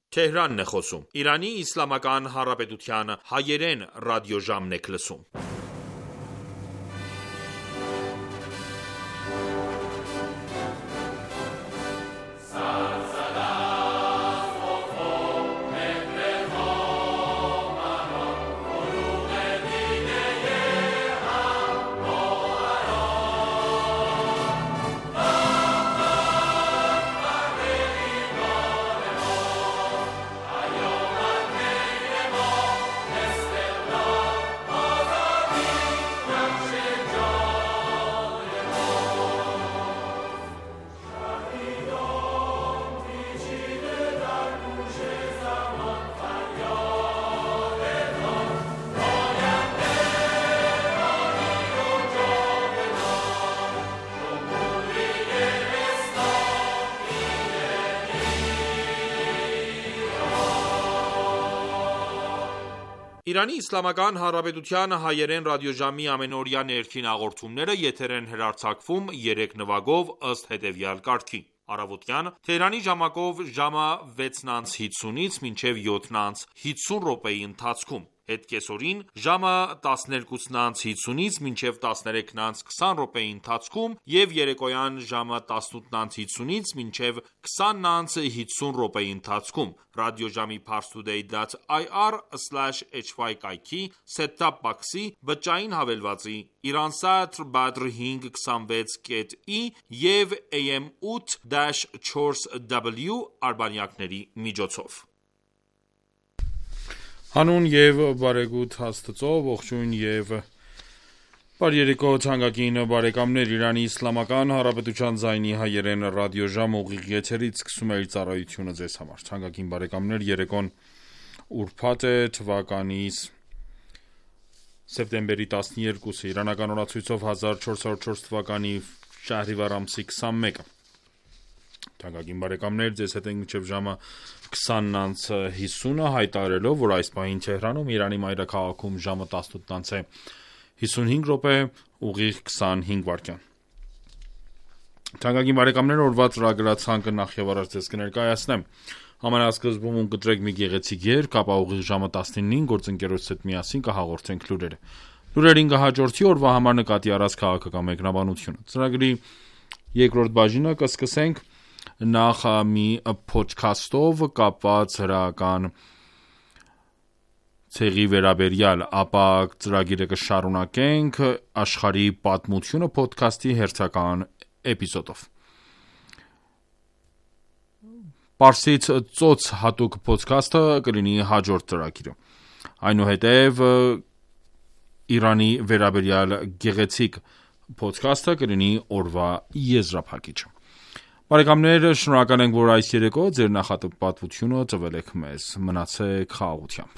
Թեհրանն է խոսում։ Իրանի Իսլամական Հանրապետության հայերեն ռադիոժամն եք լսում։ Իրանի Իսլամական Հանրապետության հայերեն ռադիոժամի ամենօրյա ներքին հաղորդումները եթեր են հեռարձակվում 3 նվագով ըստ հետևյալ կարգի. Առավոտյան Թեհրանի ժամակով ժամը 6:50-ից մինչև 7:50 րոպեի ընթացքում, հետկեսօրին ժամը 12:50-ից մինչև 13:20 րոպեի ընթացքում եւ երեկոյան ժամը 18:50-ից մինչև 20:50 րոպեի ընթացքում ռադիոժամի parstoday.ir/hy կայքի set-top box-ի բջջային հավելվածի Iransat Badr 526.i եւ AM 8-4W արբանյակների միջոցով։ Հանուն եւ բարեգութ Աստծո, ողջույն եւ բարի երեկո թանկագին բարեկամներ, Իրանի Իսլամական Հանրապետության ձայնի հայերեն ռադիոժամ ուղիղ եթերից սկսում է իր ծառայությունը ձեզ համար։ Թանկագին բարեկամներ, երեկոն ուրբաթ է, թվականի սեպտեմբերի 12-ը, իրանական օրացույցով 1404 թվականի շահրիվար ամսի 21-ը։ Թանկագին բարեկամներ, ձեզ հետ ենք մինչև ժամը 20:50 հայտարարելով, որ այս պահին Թեհրանում, Իրանի մայրաքաղաքում ժամը 18:55 րոպե, ուղիղ 25 վայրկյան։ Թանկագին բարեկամներ, օրվա ծրագրացանկը նախ եւ առաջ ձեզ կներկայացնեմ։ Ամենասկզբում կտրեք մի գեղեցիկ երգ, ապա ուղիղ ժամը 19-ին գործընկերոջս հետ միասին կհաղորդենք լուրերը։ Լուրերին կհաջորդի օրվա համար նկատի առած քաղաքական մեկնաբանությունը։ Ծրագրի երկրորդ բաժինը կսկսենք նախ մի փոդքասթով կապված հրական ցեղի վերաբերյալ, ապա ծրագիրը կշարունակենք աշխարհի պատմությունը փոդքասթի հերթական էպիզոդով։ Պարսից ծոց հատուկ փոդքասթը կլինի հաջորդ ծրագիրը։ Այնուհետև Իրանի վերաբերյալ գեղեցիկ փոդքասթը կլինի օրվա եզրափակիչը։ Բարեկամներ, շնորհակալ ենք, որ այս երեկո ձեր նախապատվությունը տվել եք մեզ։ Մնացեք խաղաղությամբ։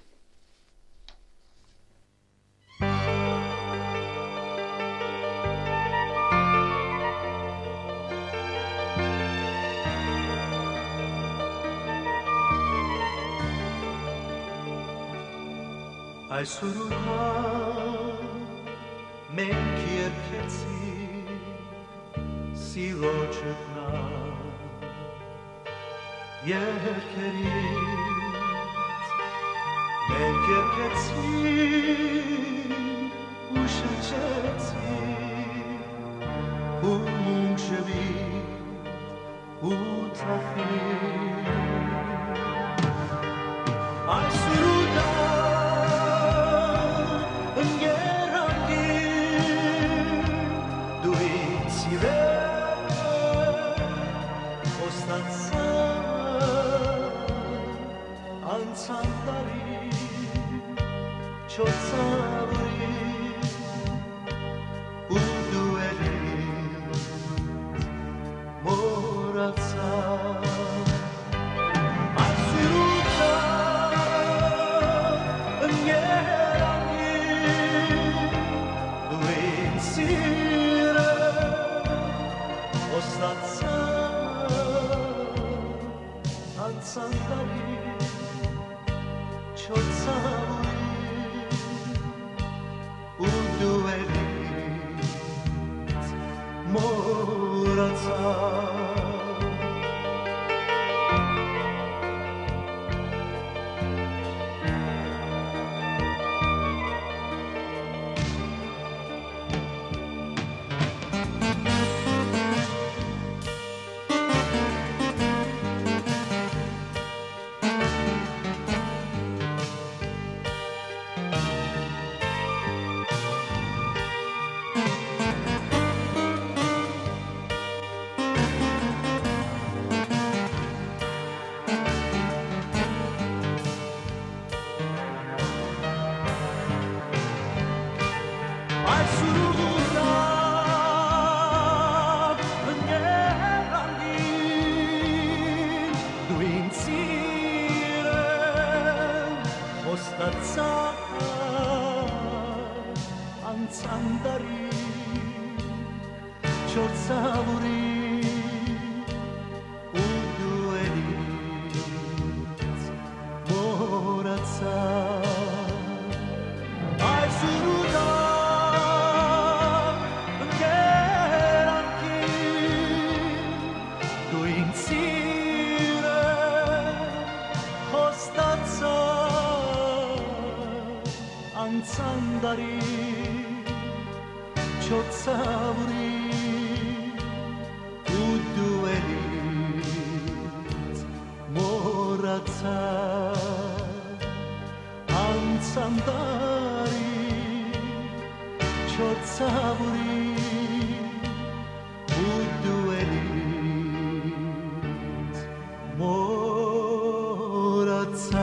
Այսօր մենք երգեցինք սիրո ճգնակ երգերից մենք երգեցինք ու շնչեցինք ու մունջվինք ու թախինք այսօր անցանդարի չորսավորի ու դու էլից մորացա այսուր ու դար ընկերանքին դու ինձ սիրը խոստացա անցանդարի չորսավորի ու դու էլից մորացա անցանդարի չորսավորի ու դու էլից մորացա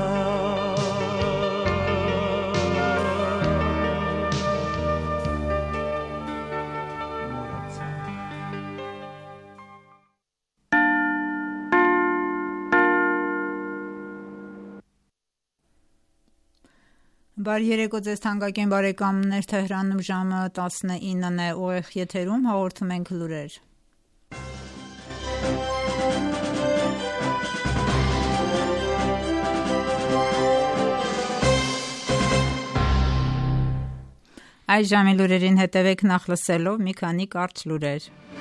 Բարի երեկո ձեզ թանկագին բարեկամներ, Թեհրանում ժամը 19-ն է, ուղիղ եթերում հաղորդում ենք լուրեր։ Այս ժամի լուրերին հետևեք նախ լսելով մի քանի կարճ լուրեր։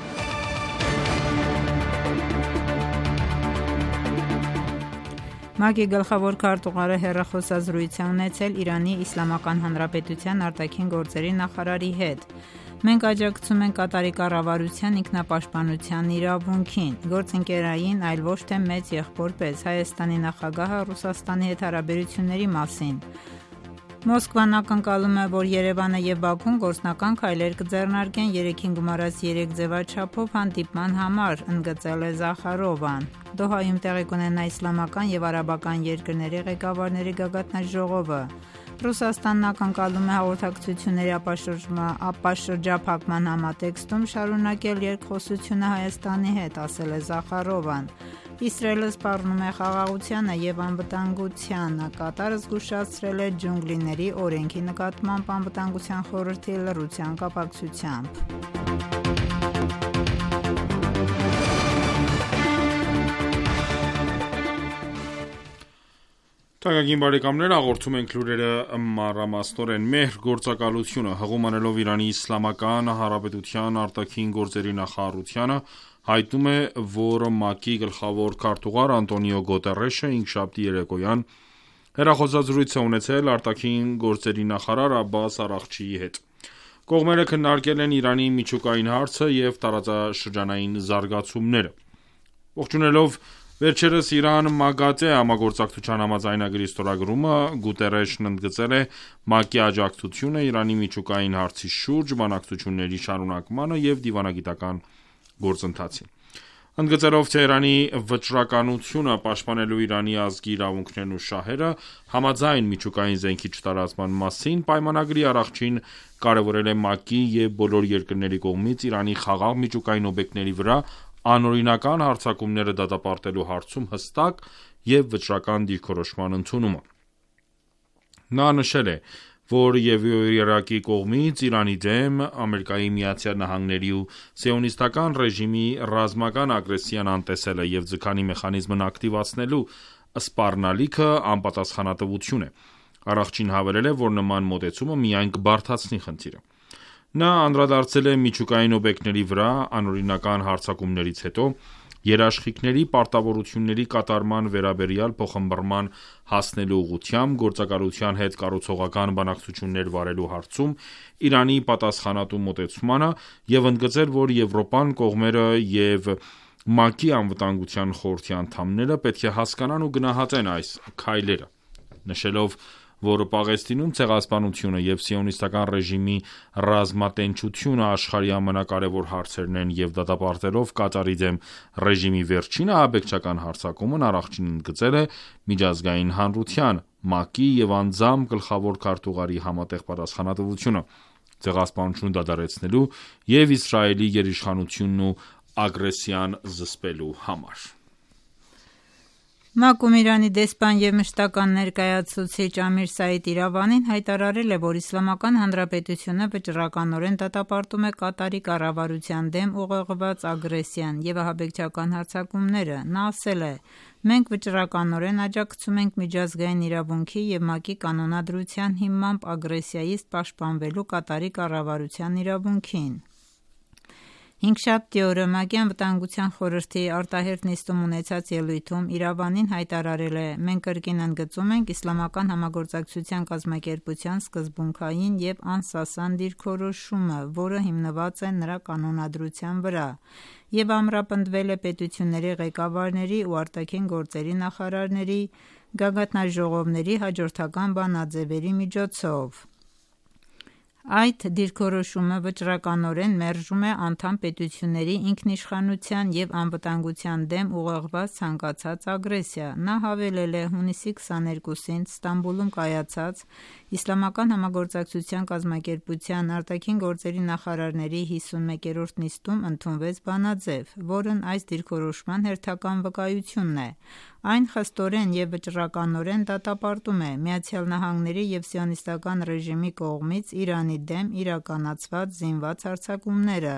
ՄԱԿ-ի գլխավոր քարտուղարը հեռախոսազրույց է ունեցել Իրանի Իսլամական Հանրապետության արտաքին գործերի նախարարի հետ։ Մենք աջակցում ենք Կատարի կառավարության ինքնապաշտպանության իրավունքին, գործընկերային, այլ ոչ թե մեծ եղբոր պես, Հայաստանի նախագահը Ռուսաստանի հետ հարաբերությունների մասին։ Մոսկվան ակնկալում է, որ Երևանը և Բաքուն գործնական քայլեր կձեռնարկեն 3+3 ձևաչափով հանդիպման համար, ընդգծել է Զախարովան։ Դոհայում տեղի կունենա իսլամական և արաբական երկրների ղեկավարների գագաթնաժողովը։ Ռուսաստանն ակնկալում է հաղորդակցությունների ապաշրջափակման համատեքստում շարունակել երկխոսությունը Հայաստանի հետ, ասել է Զախարովան։ Իսրայելը սպառնում է խաղաղությանը և անվտանգությանը, Կատարը զգուշացրել է ջունգլիների օրենքի նկատմամբ անվտանգության խորհրդի լռության կապակցությամբ։ Թանկագին բարեկամներ, հաղորդում ենք լուրերը մանրամասնորեն։ Մեր գործակալությունը հղում անելով Իրանի Իսլամական Հանրապետության արտաքին գործերի նախարարությանը հայտնում է, որ ՄԱԿ-ի գլխավոր քարտուղար Անտոնիո Գուտերեշը հինգշաբթի երեկոյան հեռախոսազրույց է ունեցել արտաքին գործերի նախարար Աբբաս Արաղչիի հետ։ Կողմերը քննարկել են Իրանի միջուկային հարցը և տարածաշրջանային զարգացումները։ Ողջունելով վերջերս Իրան-ՄԱԳԱՏԵ համագործակցության համաձայնագրի ստորագրումը, Գուտերեշն ընդգծել է ՄԱԿ-ի աջակցությունը Իրանի միջուկային հարցի շուրջ բանակցությունների շարունակմանը և դիվանագիտական գործընթացին։ Ընդգծելով Թեհրանի վճռականությունը պաշտպանելու Իրանի ազգի իրավունքներն ու շահերը, համաձայն միջուկային զենքի չտարածման մասին պայմանագրի Արաղչին կարևորել է ՄԱԿ-ի և բոլոր երկրների կողմից Իրանի խաղաղ միջուկային օբյեկտների վրա անօրինական հարձակումները դատապարտելու հարցում հստակ և վճռական դիրքորոշման ընդունումը։ Նա նշել է, որ և Իրաքի կողմից Իրանի դեմ ԱՄՆ-ի ու սիոնիստական ռեժիմի ռազմական ագրեսիան անտեսելը և ձգանի մեխանիզմն ակտիվացնելու սպառնալիքը անպատասխանատվություն է։ Արաղչին հավելել է, որ նման մոտեցումը միայն կբարդացնի խնդիրը։ Նա անդրադարձել է միջուկային օբյեկտների վրա անօրինական հարձակումներից հետո երաշխիքների պարտավորությունների կատարման վերաբերյալ փոխըմբռնման հասնելու ուղղությամբ գործակալության հետ կառուցողական բանակցություններ վարելու հարցում Իրանի պատասխանատու մոտեցմանը և ընդգծել, որ Եվրոպան, կողմերը և ՄԱԿ-ի անվտանգության խորհրդի անդամները պետք է հասկանան ու գնահատեն այս քայլերը, նշելով, որ Պաղեստինում ցեղասպանությունը և սիոնիստական ռեժիմի ռազմատենչությունը աշխարհի ամենակարևոր հարցերն են և դատապարտելով Կատարի դեմ ռեժիմի վերջին ահաբեկչական հարձակումն Արաղչին ընդգծել է միջազգային հանրության, ՄԱԿ-ի և անձամբ գլխավոր քարտուղարի համատեղ պատասխանատվությունը ցեղասպանությունը դադարեցնելու և Իսրայելի գերիշխանությունն ու ագրեսիան զսպելու համար։ ՄԱԿ-ում Իրանի դեսպան և մշտական ներկայացուցիչ Ամիր Սաիդ Իրավանին հայտարարել է, որ Իսլամական Հանրապետությունը վճռականորեն դատապարտում է Կատարի կառավարության դեմ ուղղված ագրեսիան և ահաբեկչական հարձակումները: Նա ասել է. «Մենք վճռականորեն աջակցում ենք միջազգային իրավունքի և ՄԱԿ-ի կանոնադրության հիմամբ ագրեսիայից պաշտպանվելու Կատարի կառավարության իրավունքին»: Հինգշաբթի օրը ՄԱԿ-ի Անվտանգության խորհրդի արտահերթ նիստում ունեցած ելույթում Իրավանին հայտարարել է. «Մենք կրկին ընդգծում ենք Իսլամական համագործակցության կազմակերպության սկզբունքային և անսասան դիրքորոշումը, որը հիմնված է նրա կանոնադրության վրա և ամրապնդվել է պետությունների ղեկավարների ու ԱԳ նախարարների գագաթնաժողովների հաջորդական բանաձևերի միջոցով»: Այդ դիրքորոշումը վճռականորեն մերժում է անդամ պետությունների ինքնիշխանության և անվտանգության դեմ ուղղված ցանկացած ագրեսիա: Նա հավելել է. «Հունիսի 22-ին Ստամբուլում կայացած Իսլամական համագործակցության կազմակերպության ԱԳ նախարարների 51-րդ նիստում ընդունվեց բանաձև, որն այս դիրքորոշման հերթական վկայությունն է: Այն խստորեն և վճռականորեն դատապարտում է ԱՄՆ-ի և Սիոնիստական ռեժիմի կողմից Իրանի դեմ իրականացված զինված հարձակումները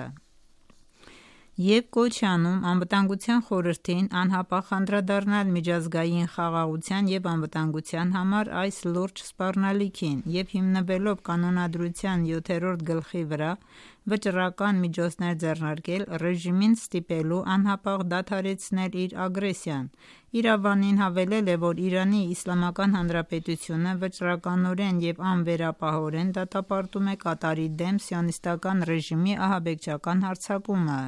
և կոչ է անում Անվտանգության խորհրդին անհապաղ անդրադառնալ միջազգային խաղաղության և անվտանգության համար այս լուրջ սպառնալիքին և հիմնվելով կանոնադրության 7-րդ գլխի վրա վճռական միջոցներ ձեռնարկել ռեժիմին ստիպելու անհապաղ դադարեցնել իր ագրեսիան»: Իրավանին հավելել է, որ Իրանի Իսլամական Հանրապետությունը վճռականորեն և անվերապահորեն դատապարտում է Կատարի դեմ Սիոնիստական ռեժիմի ահաբեկչական հարձակումը,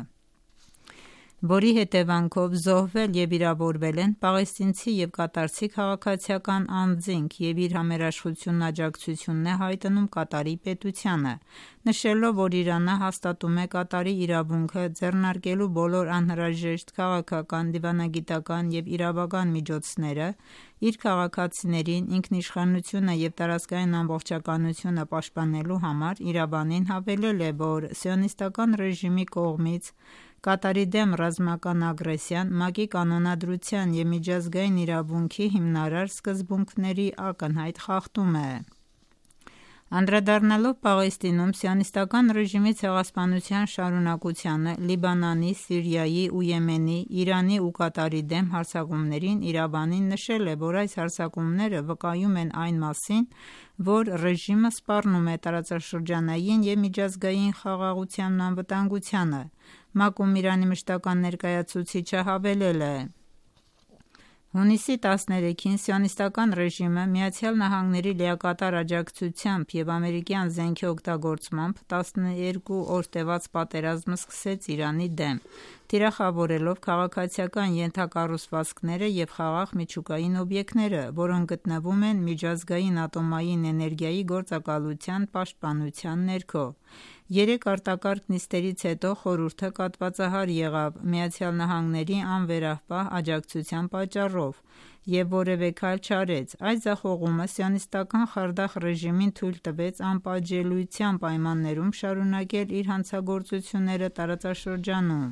որի հետևանքով զոհվել և վիրավորվել են պաղեստինցի և կատարցի քաղաքացիական անձինք և իր համերաշխությունն ու աջակցությունն է հայտնում Կատարի պետությանը, նշելով, որ Իրանը հաստատում է Կատարի իրավունքը ձեռնարկելու բոլոր անհրաժեշտ քաղաքական, դիվանագիտական և իրավական միջոցները իր քաղաքացիներին ինքնիշխանությունը և տարածքային ամբողջականությունը պաշտպանելու համար: Իրավանին հավելել է, որ Սիոնիստական ռեժիմի կողմից Կատարի դեմ ռազմական ագրեսիան ՄԱԿ-ի կանոնադրության և միջազգային իրավունքի հիմնարար սկզբունքների ակնհայտ խախտում է: Անդրադառնալով Պաղեստինում Սիոնիստական ռեժիմի ցեղասպանության շարունակությանը, Լիբանանի, Սիրիայի ու Եմենի, Իրանի ու Կատարի դեմ հարձակումներին, Իրավանին նշել է, որ այս հարձակումները վկայում են այն մասին, որ ռեժիմը սպառնում է տարածաշրջանային և միջազգային խաղաղությանն ու անվտանգությանը: ՄԱԿ-ում Իրանի մշտական ներկայացուցիչը հավելել է. «Հունիսի 13-ին Սիոնիստական ռեժիմը ԱՄՆ-ի լիակատար աջակցությամբ և ամերիկյան զենքի օգտագործմամբ 12 օր տևած պատերազմ սկսեց Իրանի դեմ, թիրախավորելով քաղաքացիական ենթակառուցվածքները և խաղաղ միջուկային օբյեկտները, որոնք գտնվում են միջազգային ատոմային էներգիայի գործակալության պաշտպանության ներքո: Երեք արտակարգ նիստերից հետո խորհուրդը կաթվածահար եղավ ԱՄՆ-ի անվերապահ աջակցության պատճառով և որևէ քայլ չարեց: Այս ձախողումը Սիոնիստական խարդախ ռեժիմին թույլ տվեց անպատժելիության պայմաններում շարունակել իր հանցագործությունները տարածաշրջանում»: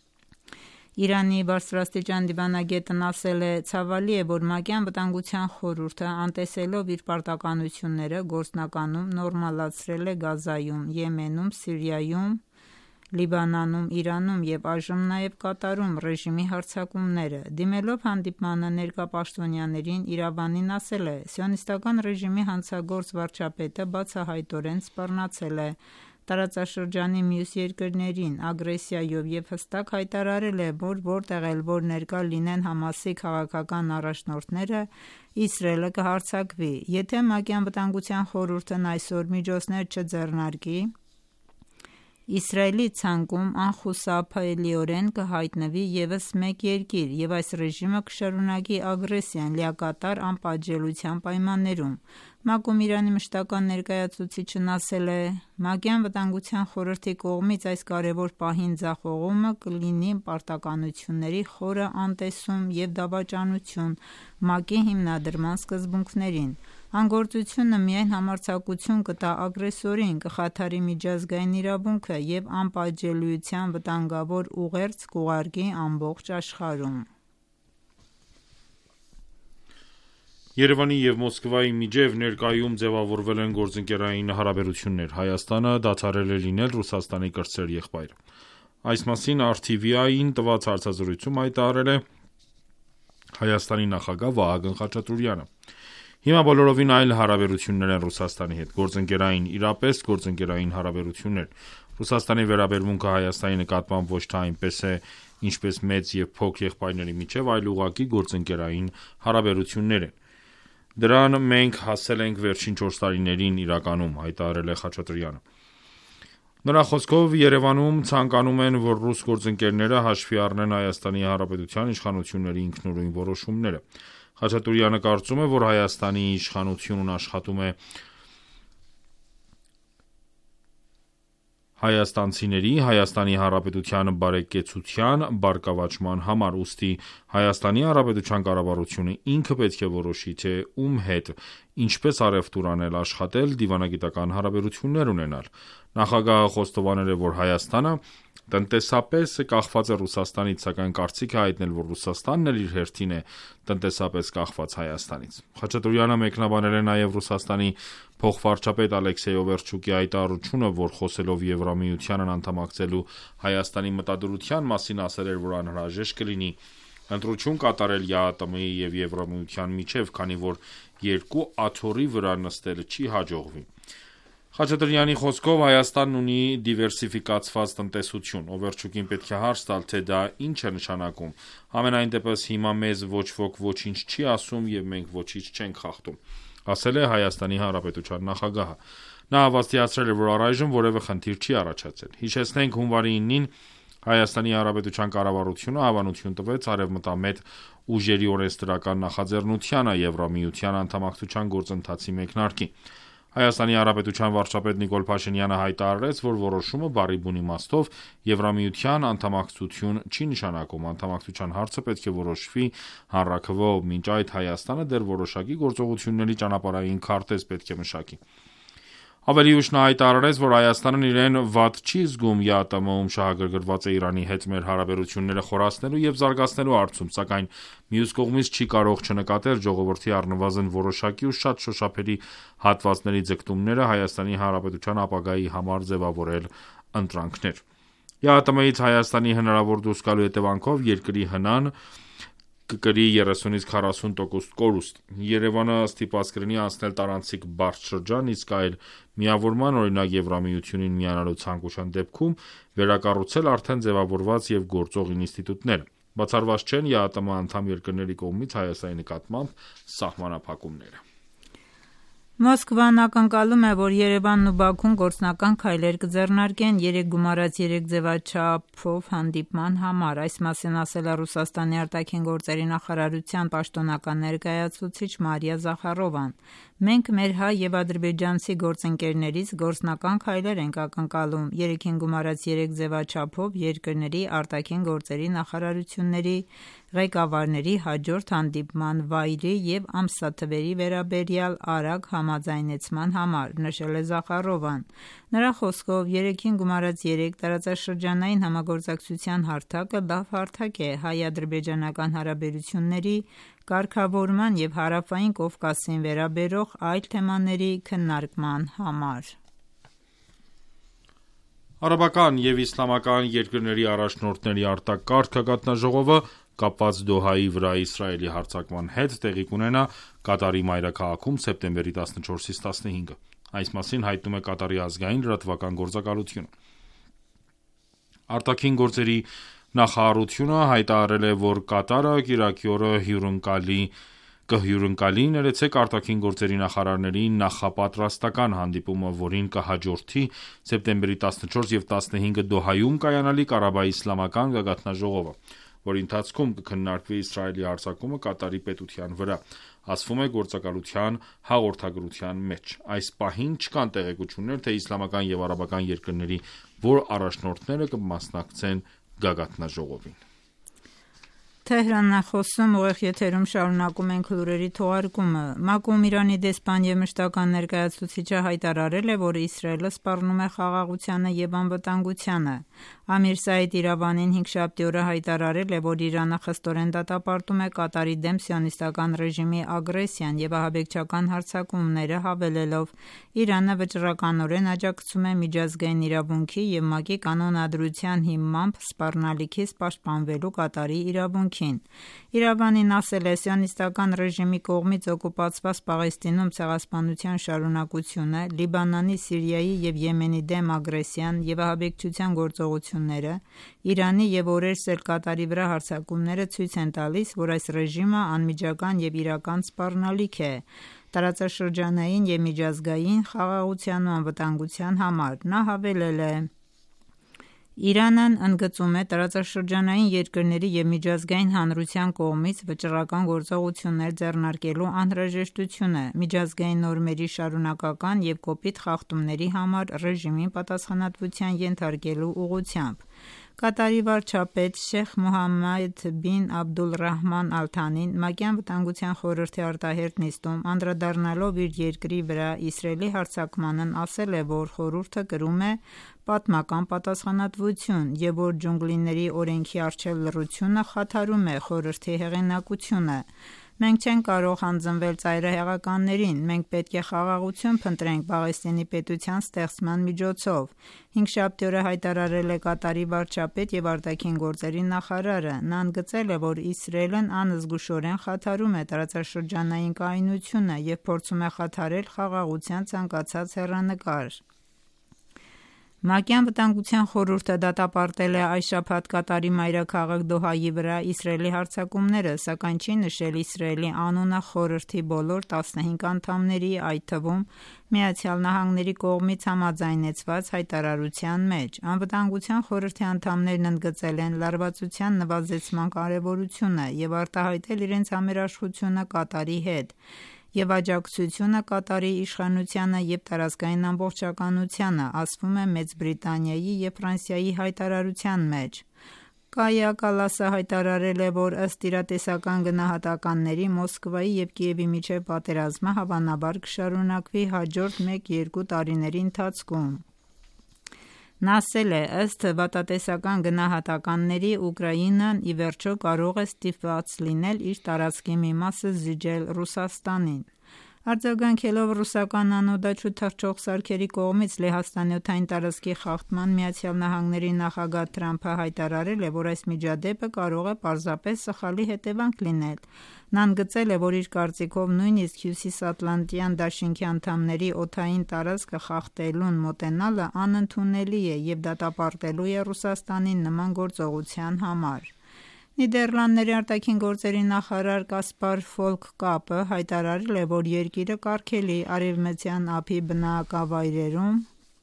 Իրանի բարձրաստիճան դիվանագետն ասել է. «Ցավալի է, որ ՄԱԿ-ի Անվտանգության խորհուրդը, անտեսելով իր պարտականությունները, գործնականում նորմալացրել է Գազայում, Եմենում, Սիրիայում, Լիբանանում, Իրանում և այժմ նաև Կատարում ռեժիմի հարձակումները»: Դիմելով հանդիպմանը ներկա պաշտոնյաներին, Իրավանին ասել է. «Սիոնիստական ռեժիմի հանցագործ վարչապետը բացահայտորեն սպառնացել է տարածաշրջանի մյուս երկրներին ագրեսիայով և հստակ հայտարարել է, որ որտեղ էլ որ ներկա լինեն ՀԱՄԱՍ-ի քաղաքական առաջնորդները, Իսրայելը կհարձակվի: Եթե ՄԱԿ-ի Անվտանգության խորհուրդն այսօր միջոցներ չձեռնարկի, Իսրայելի ցանկում անխուսափելիորեն կհայտնվի ևս մեկ երկիր և այս ռեժիմը կշարունակի ագրեսիան լիակատար անպատժելիության պայմաններում»: ՄԱԿ-ում Իրանի մշտական ներկայացուցիչն ասել է. «ՄԱԿ-ի Անվտանգության խորհրդի կողմից այս կարևոր պահին ձախողումը կլինի պարտականությունների խորը անտեսում և դավաճանություն ՄԱԿ-ի հիմնադրման սկզբունքներին: Անգործությունը միայն համարձակություն կտա ագրեսորին, կխաթարի միջազգային իրավունքը և անպատժելիության վտանգավոր ուղերձ կուղարկի ամբողջ աշխարհում»: Երևանի և Մոսկվայի միջև ներկայում ձևավորվել են գործընկերային հարաբերություններ։ Հայաստանը դադարել է լինել Ռուսաստանի կրտսեր եղբայրը։ Այս մասին RTV-ին տված հարցազրույցում հայտարարել է Հայաստանի նախագահ Վահագն Խաչատուրյանը։ Հիմա բոլորովին այլ հարաբերություններ են Ռուսաստանի հետ, գործընկերային, իրապես գործընկերային հարաբերություններ։ Ռուսաստանի վերաբերմունքը Հայաստանի նկատմամբ ոչ թե այնպես է, ինչպես մեծ և փոքր եղբայրների միջև, այլ ուղղակի գործընկերային հարաբերություններ են։ Դրան մենք հասել ենք վերջին 4 տարիներին իրականում, հայտարարել է Խաչատրյանը։ Նրա խոսքով Երևանում ցանկանում են, որ ռուս գործընկերները հաշվի առնեն Հայաստանի Հանրապետության իշխանությունների ինքնուրույն որոշումները։ Խաչատուրյանը կարծում է, որ Հայաստանի իշխանությունն աշխատում է հայաստանցիների, Հայաստանի Հանրապետության բարեկեցության բարգավաճման համար, ուստի Հայաստանի Հանրապետության կառավարությունը ինքը պետք է որոշի, թե ում հետ ինչպես առևտուր անել, աշխատել, դիվանագիտական հարաբերություններ ունենալ։ Նախագահը խոստովանել է, որ Հայաստանը տնտեսապես կախված է Ռուսաստանից, սակայն կարծիք է հայտնել, որ Ռուսաստանն էլ իր հերթին է տնտեսապես կախված Հայաստանից։ Խաչատուրյանը մեկնաբանել է նաև Ռուսաստանի փոխվարչապետ Ալեքսեյ Օվերչուկի հայտարարությունը, որ խոսելով Եվրամիությանն անդամակցելու Հայաստանի մտադրության մասին ասել էր, որ անհրաժեշտ կլինի ընտրություն կատարել ԵԱՏՄ-ի և Եվրամիության միջև, քանի որ երկու աթոռի վրա նստելը չի հաջողվի։ Խաչատրյանի խոսքով Հայաստանն ունի դիվերսիֆիկացված տնտեսություն։ Օվերչուկին պետք է հարց տալ, թե դա ինչ է նշանակում։ Համենայն դեպս հիմա մեզ ոչ ոք ոչինչ չի ասում և մենք ոչինչ չենք խախտում, ասել է Հայաստանի Հանրապետության նախագահը։ Նա հավաստիացրել է, որ առայժմ որևէ խնդիր չի առաջացել։ Հիշեցնենք, հունվարի 9-ին Հայաստանի Հանրապետության կառավարությունը հավանություն տվեց արևմտամետ ուժերի օրենսդրական նախաձեռնությանը Եվրամիության անդամակցության գործընթացի մեկնարկին։ Հայաստանի Հանրապետության վարչապետ Նիկոլ Փաշինյանը հայտարարեց, որ որոշումը բառի բուն իմաստով Եվրամիության անդամակցություն չի նշանակում, անդամակցության հարցը պետք է որոշվի հանրաքվով, մինչ այդ Հայաստանը դեռ որոշակի գործողությունների ճանապարհային քարտեզ պետք է մշակի։ Ավելի ուշ նա հայտարարեց, որ Հայաստանն իրեն վատ չի զգում ԵԱՏՄ-ում շահագրգռված է Իրանի հետ մեր հարաբերությունները խորացնելու և զարգացնելու հարցում, սակայն մյուս կողմից չի կարող չնկատել ժողովրդի առնվազն որոշակի ու շատ շոշափելի հատվածների ձգտումները Հայաստանի Հանրապետության ապագայի համար ձևավորել ընտրանքներ։ ԵԱՏՄ-ից Հայաստանի հնարավոր դուրս գալու հետևանքով երկրի հնան կկրի 30-ից 40% կորուստ։ Երևանը ստիպված կլինի անցնել տարանցիկ բարդ շրջան, իսկ այլ միավորման, օրինակ Եվրամիությունին միանալու ցանկության դեպքում վերակառուցել արդեն ձևավորված և գործող ինստիտուտները։ Բացառված չեն ԵԱՏՄ անդամ երկրների կողմից Հայաստանի նկատմամբ սահմանափակումները։ Մոսկվան ակնկալում է, որ Երևանն ու Բաքուն գործնական քայլեր կձեռնարկեն 3+3 ձևաչափով հանդիպման համար։ Այս մասին ասել է Ռուսաստանի արտաքին գործերի նախարարության պաշտոնական ներկայացուցիչ Մարիա Զախարովան։ Մենք մեր հայ և ադրբեջանցի գործընկերներից գործնական քայլեր ենք ակնկալում 3+3 ձևաչափով երկրների արտաքին գործերի նախարարությունների ղեկավարների հաջորդ հանդիպման վայրի և ամսաթվերի վերաբերյալ արագ համաձայնեցման համար, նշել է Զախարովան։ Նրա խոսքով 3+3 տարածաշրջանային համագործակցության հարթակը լավ հարթակ է հայ-ադրբեջանական հարաբերությունների կարգավորման և Հարավային Կովկասին վերաբերող այլ թեմաների քննարկման համար։ Արաբական և իսլամական երկրների առաջնորդների արտակարգ գագաթնաժողովը կապված Դոհայի վրա Իսրայելի հարձակման հետ տեղի կունենա Կատարի մայրաքաղաքում սեպտեմբերի 14-ից 15-ը։ Այս մասին հայտնում է Կատարի ազգային լրատվական գործակալությունը։ Արտաքին գործերի նախարարությունը հայտարարել է, որ Կատարը կիրակի օրը կհյուրընկալի արտաքին գործերի նախարարների նախապատրաստական հանդիպումը, որին կհաջորդի սեպտեմբերի 14 և 15-ը Դոհայում կայանալի Ղարաբաղի իսլամական գագաթնաժողովը, որի ընթացքում կքննարկվի Իսրայելի հարձակումը Կատարի պետության վրա, ասվում է գործակալության հաղորդագրության մեջ։ Այս պահին չկան տեղեկություններ, թե իսլամական և արաբական երկրների որ առաջնորդները կմասնակցեն գագաթնաժողովին։ Թեհրանն է խոսում, ուղիղ եթերում շարունակում ենք լուրերի թողարկումը։ ՄԱԿ-ում Իրանի դեսպան և մշտական ներկայացուցիչը հայտարարել է, որ Իսրայելը սպառնում է խաղաղությանը և անվտանգությանը։ Ամիր Սաիդ Իրավանին հինգշաբթի օրը հայտարարել է, որ Իրանը խստորեն դատապարտում է Կատարի դեմ սիոնիստական ռեժիմի ագրեսիան և ահաբեկչական հարձակումները, հավելելով. «Իրանը վճռականորեն աջակցում է միջազգային իրավունքի և ՄԱԿ-ի կանոնադրության հիմամբ սպառնալիքից պաշտպանվելու Կատարի իրավունքին»։ Իրավանին ասել է. «Սիոնիստական ռեժիմի կողմից օկուպացված Պաղեստինում ցեղասպանության շարունակությունը, Լիբանանի, Սիրիայի և Եմենի դեմ ագրեսիան և ահաբեկչության գործողությունները, Իրանի և օրերս էլ Կատարի վրա հարձակումները ցույց են տալիս, որ այս ռեժիմը անմիջական և իրական սպառնալիք է տարածաշրջանային և միջազգային խաղաղության ու անվտանգության համար»։ Նա հավելել է. «Իրանն ընդգծում է տարածաշրջանային երկրների և միջազգային հանրության կողմից վճռական գործողություններ ձեռնարկելու անհրաժեշտությունը միջազգային նորմերի շարունակական և կոպիտ խախտումների համար ռեժիմին պատասխանատվության ենթարկելու ուղղությամբ»։ Կատարի վարչապետ Շեյխ Մոհամմեդ բին Աբդոլռահման Ալ Թանին ՄԱԿ-ի Անվտանգության խորհրդի արտահերթ նիստում անդրադառնալով իր երկրի վրա Իսրայելի հարձակմանն ասել է, որ խորհուրդը կրում է պատմական պատասխանատվություն և որ ջունգլիների օրենքի առջև լռությունը խաթարում է խորհրդի հեղինակությունը։ «Մենք չենք կարող հանձնվել ծայրահեղականներին, մենք պետք է խաղաղություն փնտրենք Պաղեստինի պետության ստեղծման միջոցով», հինգշաբթի օրը հայտարարել է Կատարի վարչապետ և արտաքին գործերի նախարարը։ Նա ընդգծել է, որ Իսրայելն անզգուշորեն խաթարում է տարածաշրջանային կայունությունը և փորձում է խաթարել խաղաղության ցանկացած հեռանկար։ ՄԱԿ-ի Անվտանգության խորհուրդը դատապարտել է այս շաբաթ Կատարի մայրաքաղաք Դոհայի վրա Իսրայելի հարձակումները, սակայն չի նշել Իսրայելի անունը խորհրդի բոլոր 15 անդամների, այդ թվում ԱՄՆ-ի կողմից համաձայնեցված հայտարարության մեջ։ Անվտանգության խորհրդի անդամներն ընդգծել են լարվածության նվազեցման կարևորությունը և արտահայտել իրենց համերաշխությունը Կատարի հետ և աջակցությունը Կատարի իշխանությանը և տարածքային ամբողջականությանը, ասվում է Մեծ Բրիտանիայի և Ֆրանսիայի հայտարարության մեջ։ Կայա Կալասը հայտարարել է, որ ըստ իրատեսական գնահատականների Մոսկվայի և Կիևի միջև պատերազմը հավանաբար կշարունակվի հաջորդ 1-2 տարիների ընթացքում։ Նա ասել է. «Ըստ վատատեսական գնահատականների Ուկրաինան ի վերջո կարող է ստիպված լինել իր տարածքի մի մասը զիջել Ռուսաստանին»։ Արձագանքելով ռուսական անօդաչու թռչող սարքերի կողմից Լեհաստանի օդային տարածքի խախտման ԱՄՆ նախագահ Թրամփը հայտարարել է, որ այս միջադեպը կարող է պարզապես սխալի հետևանք լինել։ Նա ընդգծել է, որ իր կարծիքով նույնիսկ Հյուսիսատլանտյան դաշինքի անդամների օդային տարածքը խախտելուն մոտենալը անընդունելի է և դատապարտելու է Ռուսաստանին նման գործողության համար։ Նիդերլանդների արտաքին գործերի նախարար Կասպար Ֆոլկ Կապը հայտարարել է, որ երկիրը կարգելի Արևմտյան ափի բնակավայրերում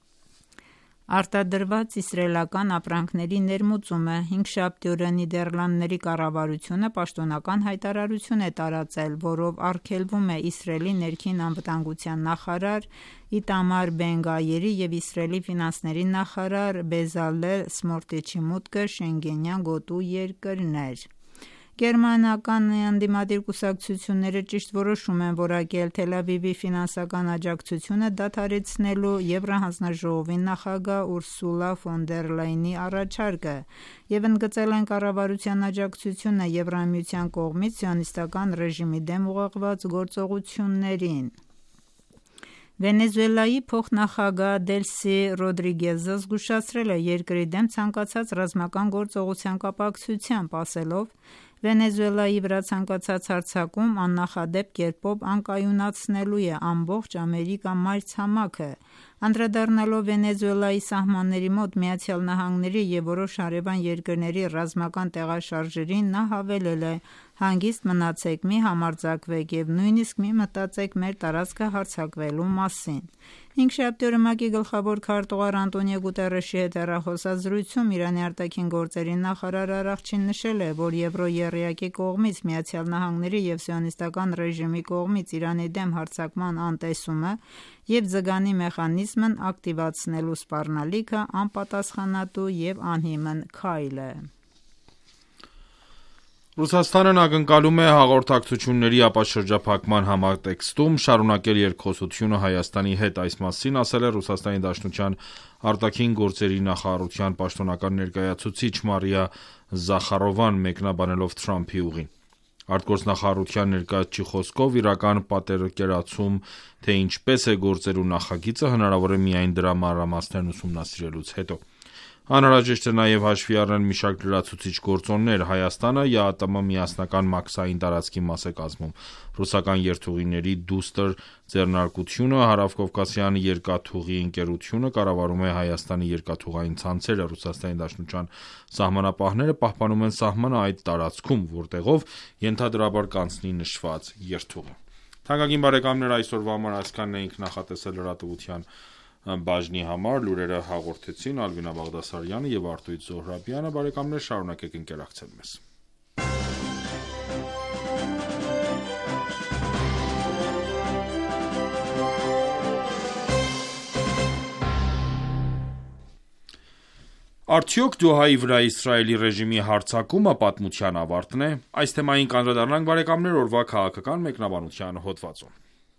արտադրված իսրայելական ապրանքների ներմուծումը։ Հինգշաբթի օրը Նիդերլանդների կառավարությունը պաշտոնական հայտարարություն է տարածել, որով արգելվում է Իսրայելի ներքին անվտանգության նախարար Իտամար Բեն Գավերի և Իսրայելի ֆինանսների նախարար Բեզալել Սմոտրիչի մուտքը Շենգենյան գոտու երկրներ։ Գերմանական ընդդիմադիր կուսակցությունները ճիշտ որոշում են որակել Թել Ավիվի ֆինանսական աջակցությունը դադարեցնելու Եվրահանձնաժողովի նախագահ Ուրսուլա ֆոն դեր Լայենի առաջարկը և ընդգծել են կառավարության աջակցությունը Եվրամիության կողմից սիոնիստական ռեժիմի դեմ ուղղված գործողություններին։ Վենեսուելայի փոխնախագահ Դելսի Ռոդրիգեզը զգուշացրել է երկրի դեմ ցանկացած ռազմական գործողության կապակցությամբ, ասելով. «Վենեսուելայի վրա ցանկացած հարձակում աննախադեպ կերպով անկայունացնելու է ամբողջ Ամերիկա մայրցամաքը»։ Անդրադառնալով Վենեսուելայի սահմանների մոտ ԱՄՆ-ի և որոշ հարևան երկրների ռազմական տեղաշարժերին, նա հավելել է. «Հանգիստ մնացեք, մի համարձակվեք և նույնիսկ մի մտածեք մեր տարածքը հարձակվելու մասին»։ Հինգշաբթի օրը ՄԱԿ-ի գլխավոր քարտուղար Անտոնիո Գուտերեշի հետ հեռախոսազրույցում Իրանի արտաքին գործերի նախարար Արաղչին նշել է, որ եվրոեռյակի կողմից ԱՄՆ-ի և սիոնիստական ռեժիմի կողմից Իրանի դեմ հարձակման անտեսումը և ձգանի մեխանիզմն ակտիվացնելու սպառնալիքը անպատասխանատու և անհիմն քայլ է։ Ռուսաստանն ակնկալում է հաղորդակցությունների ապաշրջափակման համատեքստում շարունակել երկխոսությունը Հայաստանի հետ, այս մասին ասել է Ռուսաստանի Դաշնության արտաքին գործերի նախարարության պաշտոնական ներկայացուցիչ Մարիա Զախարովան, մեկնաբանելով Թրամփի ուղին։ Արտգործնախարարության ներկայացուցչի խոսքով իրական պատկերացում, թե ինչպես է գործելու նախագիծը, հնարավոր է միայն դրա մանրամասներն ուսումնասիրելուց հետո։ Անհրաժեշտ է նաև հաշվի առնել մի շարք լրացուցիչ գործոններ։ Հայաստանը ԵԱՏՄ միասնական մաքսային տարածքի մաս է կազմում։ Ռուսական երթուղիների դուստր ձեռնարկությունը, Հարավկովկասյան երկաթուղի ընկերությունը կառավարում է Հայաստանի երկաթուղային ցանցերը։ Ռուսաստանի Դաշնության սահմանապահները պահպանում են սահմանը այդ տարածքում, որտեղով ենթադրաբար կանցնի նշված երթուղը։ Թանկագին բարեկամներ, այսօրվա համար այսքանն էինք նախատեսել լրատվության բաժնի համար, լուրերը հաղորդեցին Ալվինա Բաղդասարյանը և Արտույտ Զոհրաբյանը, բարեկամներ, շարունակեք ընկերակցել մեզ։ Արդյոք Դոհայի վրա Իսրայելի ռեժիմի հարձակումը պատմության ավարտն է։ Այս թեմային կանդրադառնանք բարեկամներ օրվա քաղաքական մեկնաբանության հոդվածում։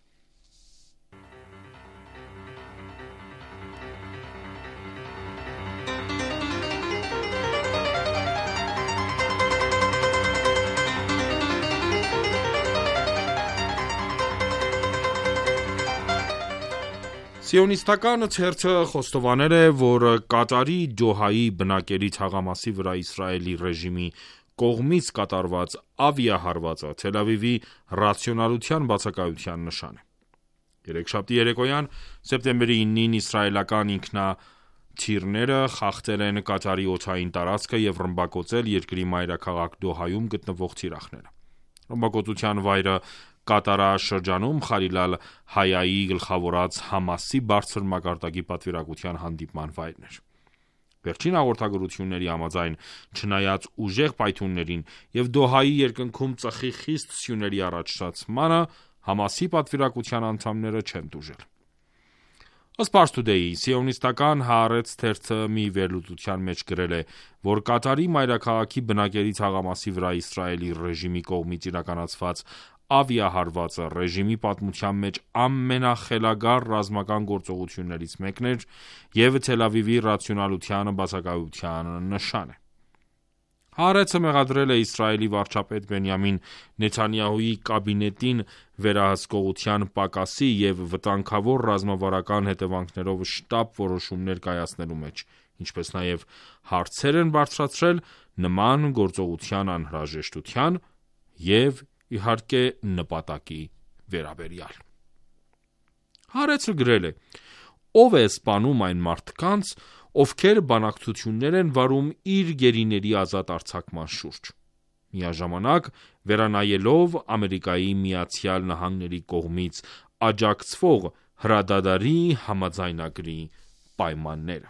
Սիոնիստական ցերցը խոստովանել է, որ Կատարի Դոհայի բնակելի թաղամասի վրա Իսրայելի ռեժիմի կողմից կատարված ավիահարվածը Թել Ավիվի ռացիոնալության բացակայության նշան է։ Երեքշաբթի երեկոյան սեպտեմբերի 9-ին իսրայելական ինքնաթիռները խախտել են Կատարի օդային տարածքը և ռմբակոծել երկրի մայրաքաղաք Դոհայում գտնվող թիրախները։ Ռմբակոծության վայրը Կատարաշրջանում Խալիլ Ալ-Հայայի գլխավորած Համասի բարձր մակարդակի պատվիրակության հանդիպման վայրն էր։ Վերջին հաղորդագրությունների համաձայն, չնայած ուժեղ պայթյուններին և Դոհայի երկնքում ծխի խիստ սյուների առաջացմանը, Համասի պատվիրակության անդամները չեն տուժել։ Ըստ Pars Today-ի, սիոնիստական Հaaretz թերթը մի վերլուծության մեջ գրել է, որ Կատարի մայրաքաղաքի բնակելի թաղամասի վրա Իսրայելի ռեժիմի կողմից իրականացված ավիահարվածը ռեժիմի պատմության մեջ ամենախելագար ռազմական գործողություններից մեկն էր և Թել Ավիվի ռացիոնալության բացակայության նշան է։ Հaaretzը մեղադրել է Իսրայելի վարչապետ Բենյամին Նեթանյահուի կաբինետին վերահսկողության պակասի և վտանգավոր ռազմավարական հետևանքներով շտապ որոշումներ կայացնելու մեջ, ինչպես նաև հարցեր են բարձրացրել նման գործողության անհրաժեշտության և, իհարկե, նպատակի վերաբերյալ։ Haaretzը գրել է. «Ով է սպանում այն մարդկանց, ովքեր բանակցություններ են վարում իր գերիների ազատ արձակման շուրջ, միաժամանակ վերանայելով Ամերիկայի Միացյալ Նահանգների կողմից աջակցվող հրադադարի համաձայնագրի պայմանները»։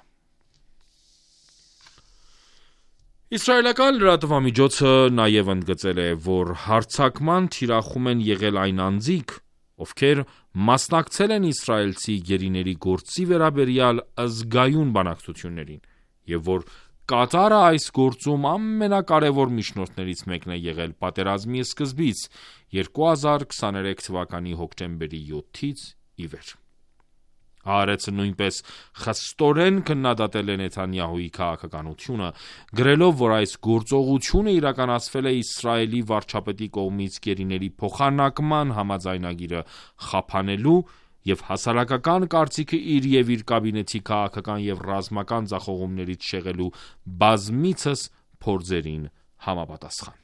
Իսրայելական լրատվամիջոցը նաև ընդգծել է, որ հարձակման թիրախում են եղել այն անձիկ, ովքեր մասնակցել են իսրայելցի գերիների գործի վերաբերյալ զգայուն բանակցություններին, և որ Կատարը այս գործում ամենակարևոր միջնորդներից մեկն է եղել պատերազմի սկզբից 2023 թվականի հոկտեմբերի 7-ից ի վեր։ Haaretzը նույնպես խստորեն քննադատել է Նեթանյահուի քաղաքականությունը, գրելով, որ այս գործողությունը իրականացվել է Իսրայելի վարչապետի կողմից գերիների փոխանակման համաձայնագիրը խափանելու և հասարակական կարծիքը իր և իր կաբինետի քաղաքական և ռազմական ձախողումներից շեղելու բազմիցս փորձերին համապատասխան։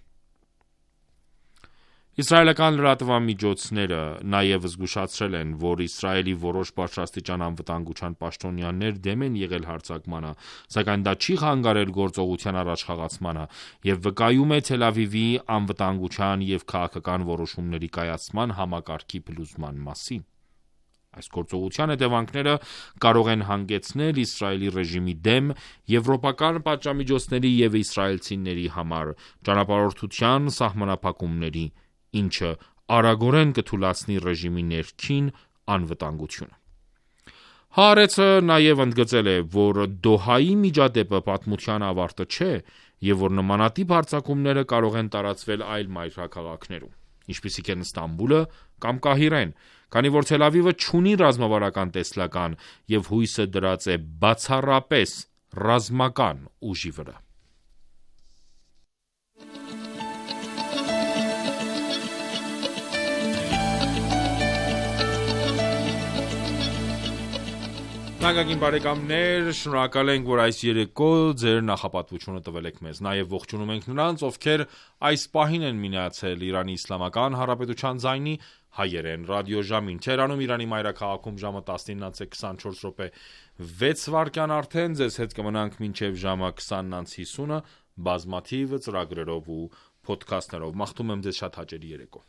Իսրայելական լրատվամիջոցները նաև զգուշացրել են, որ Իսրայելի որոշ բարձրաստիճան անվտանգության պաշտոնյաներ դեմ են եղել հարձակմանը, սակայն դա չի խանգարել գործողության առաջխաղացմանը և վկայում է Թել Ավիվի անվտանգության և քաղաքական որոշումների կայացման համակարգի փլուզման մասին։ Այս գործողության հետևանքները կարող են հանգեցնել Իսրայելի ռեժիմի դեմ եվրոպական պատժամիջոցների և իսրայելցիների համար ճանապարհորդության սահմանափակումների, ինչը արագորեն կթուլացնի ռեժիմի ներքին անվտանգությունը։ Haaretzը նաև ընդգծել է, որ Դոհայի միջադեպը պատմության ավարտը չէ եւ որ նմանատիպ հարձակումները կարող են տարածվել այլ մայրաքաղաքներում, ինչպիսիք են Ստամբուլը կամ Կահիրեն, քանի որ Թել Ավիվը չունի ռազմավարական տեսլական եւ հույսը դրած է բացառապես ռազմական ուժի վրա։ Նագագին բարեկամներ, շնորհակալ ենք, որ այս երեկո ձեր նախապատվությունը տվել եք մեզ։ Նաև ողջունում ենք նրանց, ովքեր այս պահին են միացել Իրանի Իսլամական Հանրապետության ձայնի հայերեն ռադիոժամին։ Թերանում Իրանի մայրաքաղաքում ժամը 19:24 արդեն, ձեզ հետ կմնանք մինչև ժամը 20:50, բազմաթիվ ծրագրերով ու փոդքասթներով։ Մաղթում եմ ձեզ շատ հաճելի երեկո։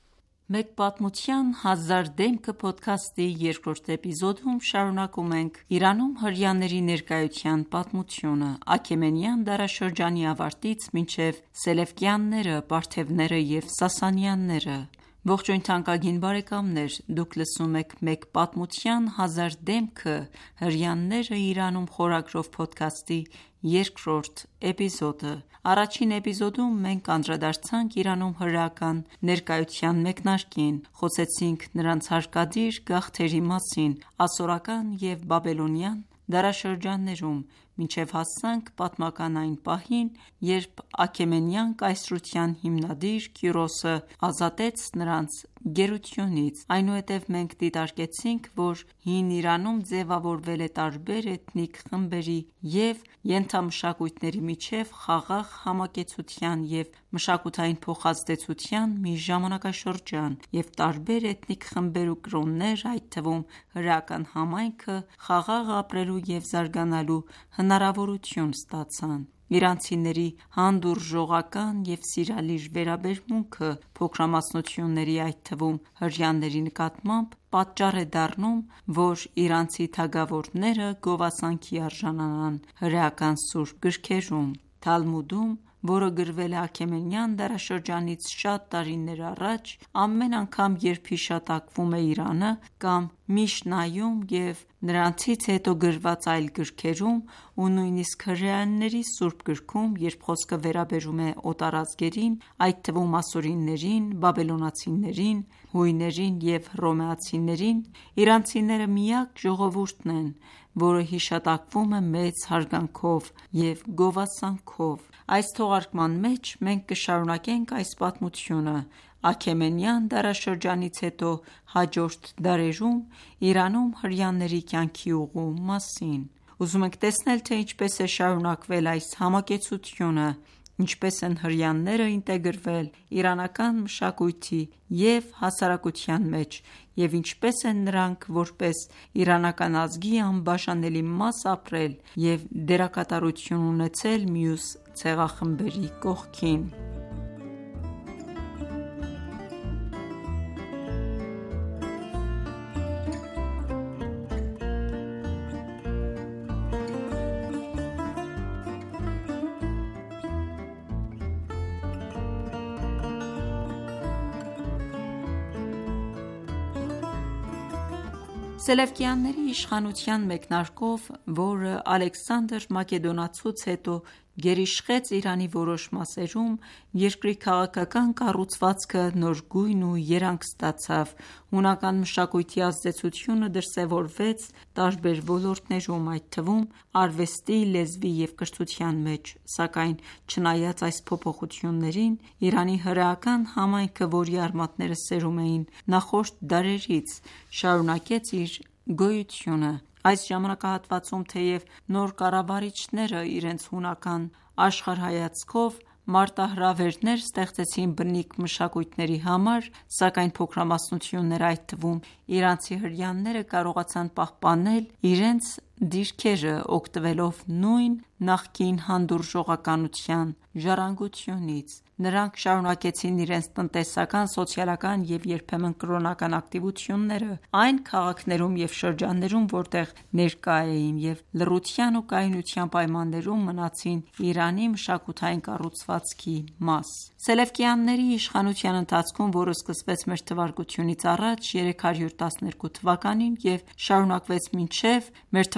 Մեկ պատմության հազար դեմքը փոդքասթի երկրորդ էպիզոդում շարունակում ենք Իրանում հրեաների ներկայության պատմությունը Աքեմենյան դարաշրջանի ավարտից մինչև Սելևկյանները, Պարթևները և Սասանյանները։ Ողջույն թանկագին բարեկամներ, դուք լսում եք Մեկ պատմության հազար դեմքը հրեաները Իրանում խորագրով փոդքասթի երկրորդ էպիզոդը։ Առաջին էպիզոդում մենք անդրադարձանք Իրանում հրեական ներկայության մեկնարկին, խոսեցինք նրանց հարկադիր գաղթերի մասին ասորական և բաբելոնյան դարաշրջաններում, մինչև հասանք պատմական այն պահին, երբ Աքեմենյան կայսրության հիմնադիր Կյուրոսը ազատեց նրանց գերությունից։ Այնուհետև մենք դիտարկեցինք, որ հին Իրանում ձևավորվել է տարբեր էթնիկ խմբերի և ենթամշակույթների միջև խաղաղ համակեցության և մշակութային փոխազդեցության մի ժամանակաշրջան, և տարբեր էթնիկ խմբեր ու կրոններ, այդ թվում հրեական համայնքը, խաղաղ ապրելու և զարգանալու հնարավորություն ստացան։ Իրանցիների հանդուրժողական և սիրալիր վերաբերմունքը փոքրամասնությունների, այդ թվում հրեաների նկատմամբ պատճառ է դառնում, որ իրանցի թագավորները գովասանքի արժանանան հրեական սուրբ գրքերում։ Թալմուդում, որը գրվել է Աքեմենյան դարաշրջանից շատ տարիներ առաջ, ամեն անգամ երբ հիշատակվում է Իրանը, կամ Միշնայում և նրանցից հետո գրված այլ գրքերում ու նույնիսկ հրեաների սուրբ գրքում, երբ խոսքը վերաբերում է օտարազգերին, այդ թվում ասորիներին, բաբելոնացիներին, հույներին և հռոմեացիներին, իրանցիները միակ ժողովուրդն են, որը հիշատակվում է մեծ հարգանքով և գովասանքով։ Այս թողարկման մեջ մենք կշարունակենք այս պատմությունը Աքեմենյան դարաշրջանից հետո հաջորդ դարերում Իրանում հրեաների կյանքի ուղու մասին։ Ուզում ենք տեսնել, թե ինչպես է շարունակվել այս համակեցությունը, ինչպես են հրեաները ինտեգրվել իրանական մշակույթի և հասարակության մեջ, և ինչպես են նրանք որպես իրանական ազգի անբաժանելի մաս ապրել և դերակատարություն ունեցել մյուս ցեղախմբերի կողքին։ Սելևկյանների իշխանության մեկնարկով, որը Ալեքսանդր Մակեդոնացուց հետո գերիշխեց Իրանի որոշ մասերում, երկրի քաղաքական կառուցվածքը նոր գույն ու երանգ ստացավ, հունական մշակույթի ազդեցությունը դրսևորվեց տարբեր ոլորտներում, այդ թվում արվեստի, լեզվի և կրթության մեջ, սակայն չնայած այս փոփոխություններին, Իրանի հրեական համայնքը, որի արմատները սերում էին նախորդ դարերից, շարունակեց իր գոյությունը։ Այս ժամանակահատվածում, թեև նոր կառավարիչները իրենց հունական աշխարհայացքով մարտահրավերներ ստեղծեցին բնիկ մշակույթների համար, սակայն փոքրամասնությունները, այդ թվում իրանցի հրեաները, կարողացան պահպանել իրենց դիրքերը, օգտվելով նույն նախկին հանդուրժողականության ժառանգությունից։ Նրանք շարունակեցին իրենց տնտեսական, սոցիալական և երբեմն կրոնական ակտիվությունները այն քաղաքներում և շրջաններում, որտեղ ներկա էին, և լռության ու կայունության պայմաններում մնացին Իրանի մշակութային կառուցվածքի մաս։ Սելևկյանների իշխանության ընթացքում, որը սկսվեց մ.թ.ա. 312 թվականին և շարունակվեց մինչև մ.թ.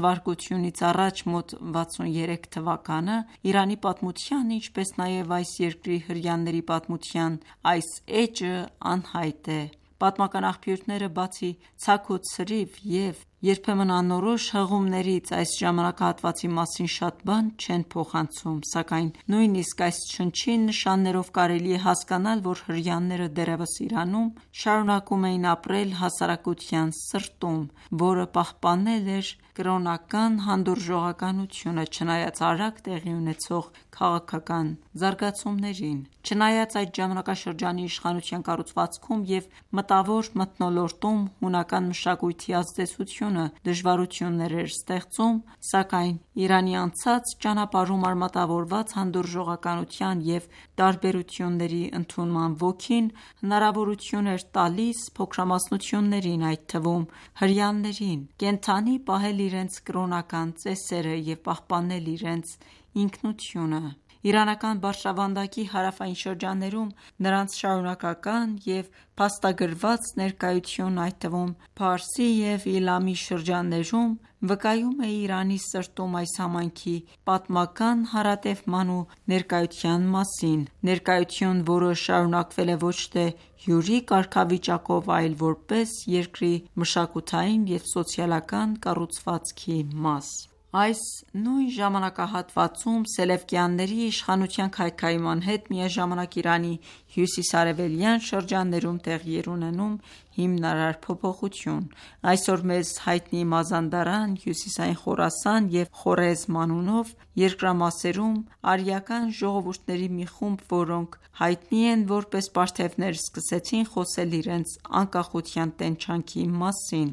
թվարկությունից առաջ մոտ 63 թվականը Իրանի պատմության, ինչպես նաև այս երկրի հրեաների պատմության այս էջը անհայտ է։ Պատմական աղբյուրները բացի ցաքուց սրիվ և երբեմն անորոշ հղումներից այս ժամանակահատվածի մասին շատ բան չեն փոխանցում, սակայն նույնիսկ այս չնչին նշաններով կարելի է հասկանալ, որ հրեաները դեռևս Իրանում շարունակում էին ապրել հասարակության սրտում, որը պահպանել էր կրոնական հանդուրժողականությունը, չնայած արագ տեղի ունեցող քաղաքական զարգացումներին։ Չնայած այդ ժամանակաշրջանի իշխանության կառուցվածքում և մտավոր մթնոլորտում հունական մշակույթի ազդեցությունը դժվարություններ էր ստեղծում, սակայն Իրանի անցած ճանապարհում արմատավորված հանդուրժողականության և տարբերությունների ընդունման ոգին հնարավորություն էր տալիս փոքրամասնություններին, այդ թվում հրեաներին, կենդանի պահել իրենց կրոնական ծեսերը և պահպանել իրենց ինքնությունը։ Իրանական բարձրավանդակի հարավային շրջաններում նրանց շարունակական և փաստագրված ներկայությունն, այդ թվում Փարսի և Իլամի շրջաններում, վկայում է Իրանի սրտում այս համայնքի պատմական հարատևման ու ներկայության մասին, ներկայություն, որը շարունակվել է ոչ թե հյուրի կարգավիճակով, այլ որպես երկրի մշակութային և սոցիալական կառուցվածքի մաս։ Այս նույն ժամանակահատվածում սելևկյանների իշխանության քայքայման հետ միաժամանակ Իրանի հյուսիսարևելյան շրջաններում տեղի էր ունենում հիմնարար փոփոխություն։ Այսօր մեզ հայտնի Մազանդարան, Հյուսիսային Խորասան և Խորեզմ անունով երկրամասերում արիական ժողովուրդների մի խումբ, որոնք հայտնի են որպես պարթևներ, սկսեցին խոսել իրենց անկախության տենչանքի մասին։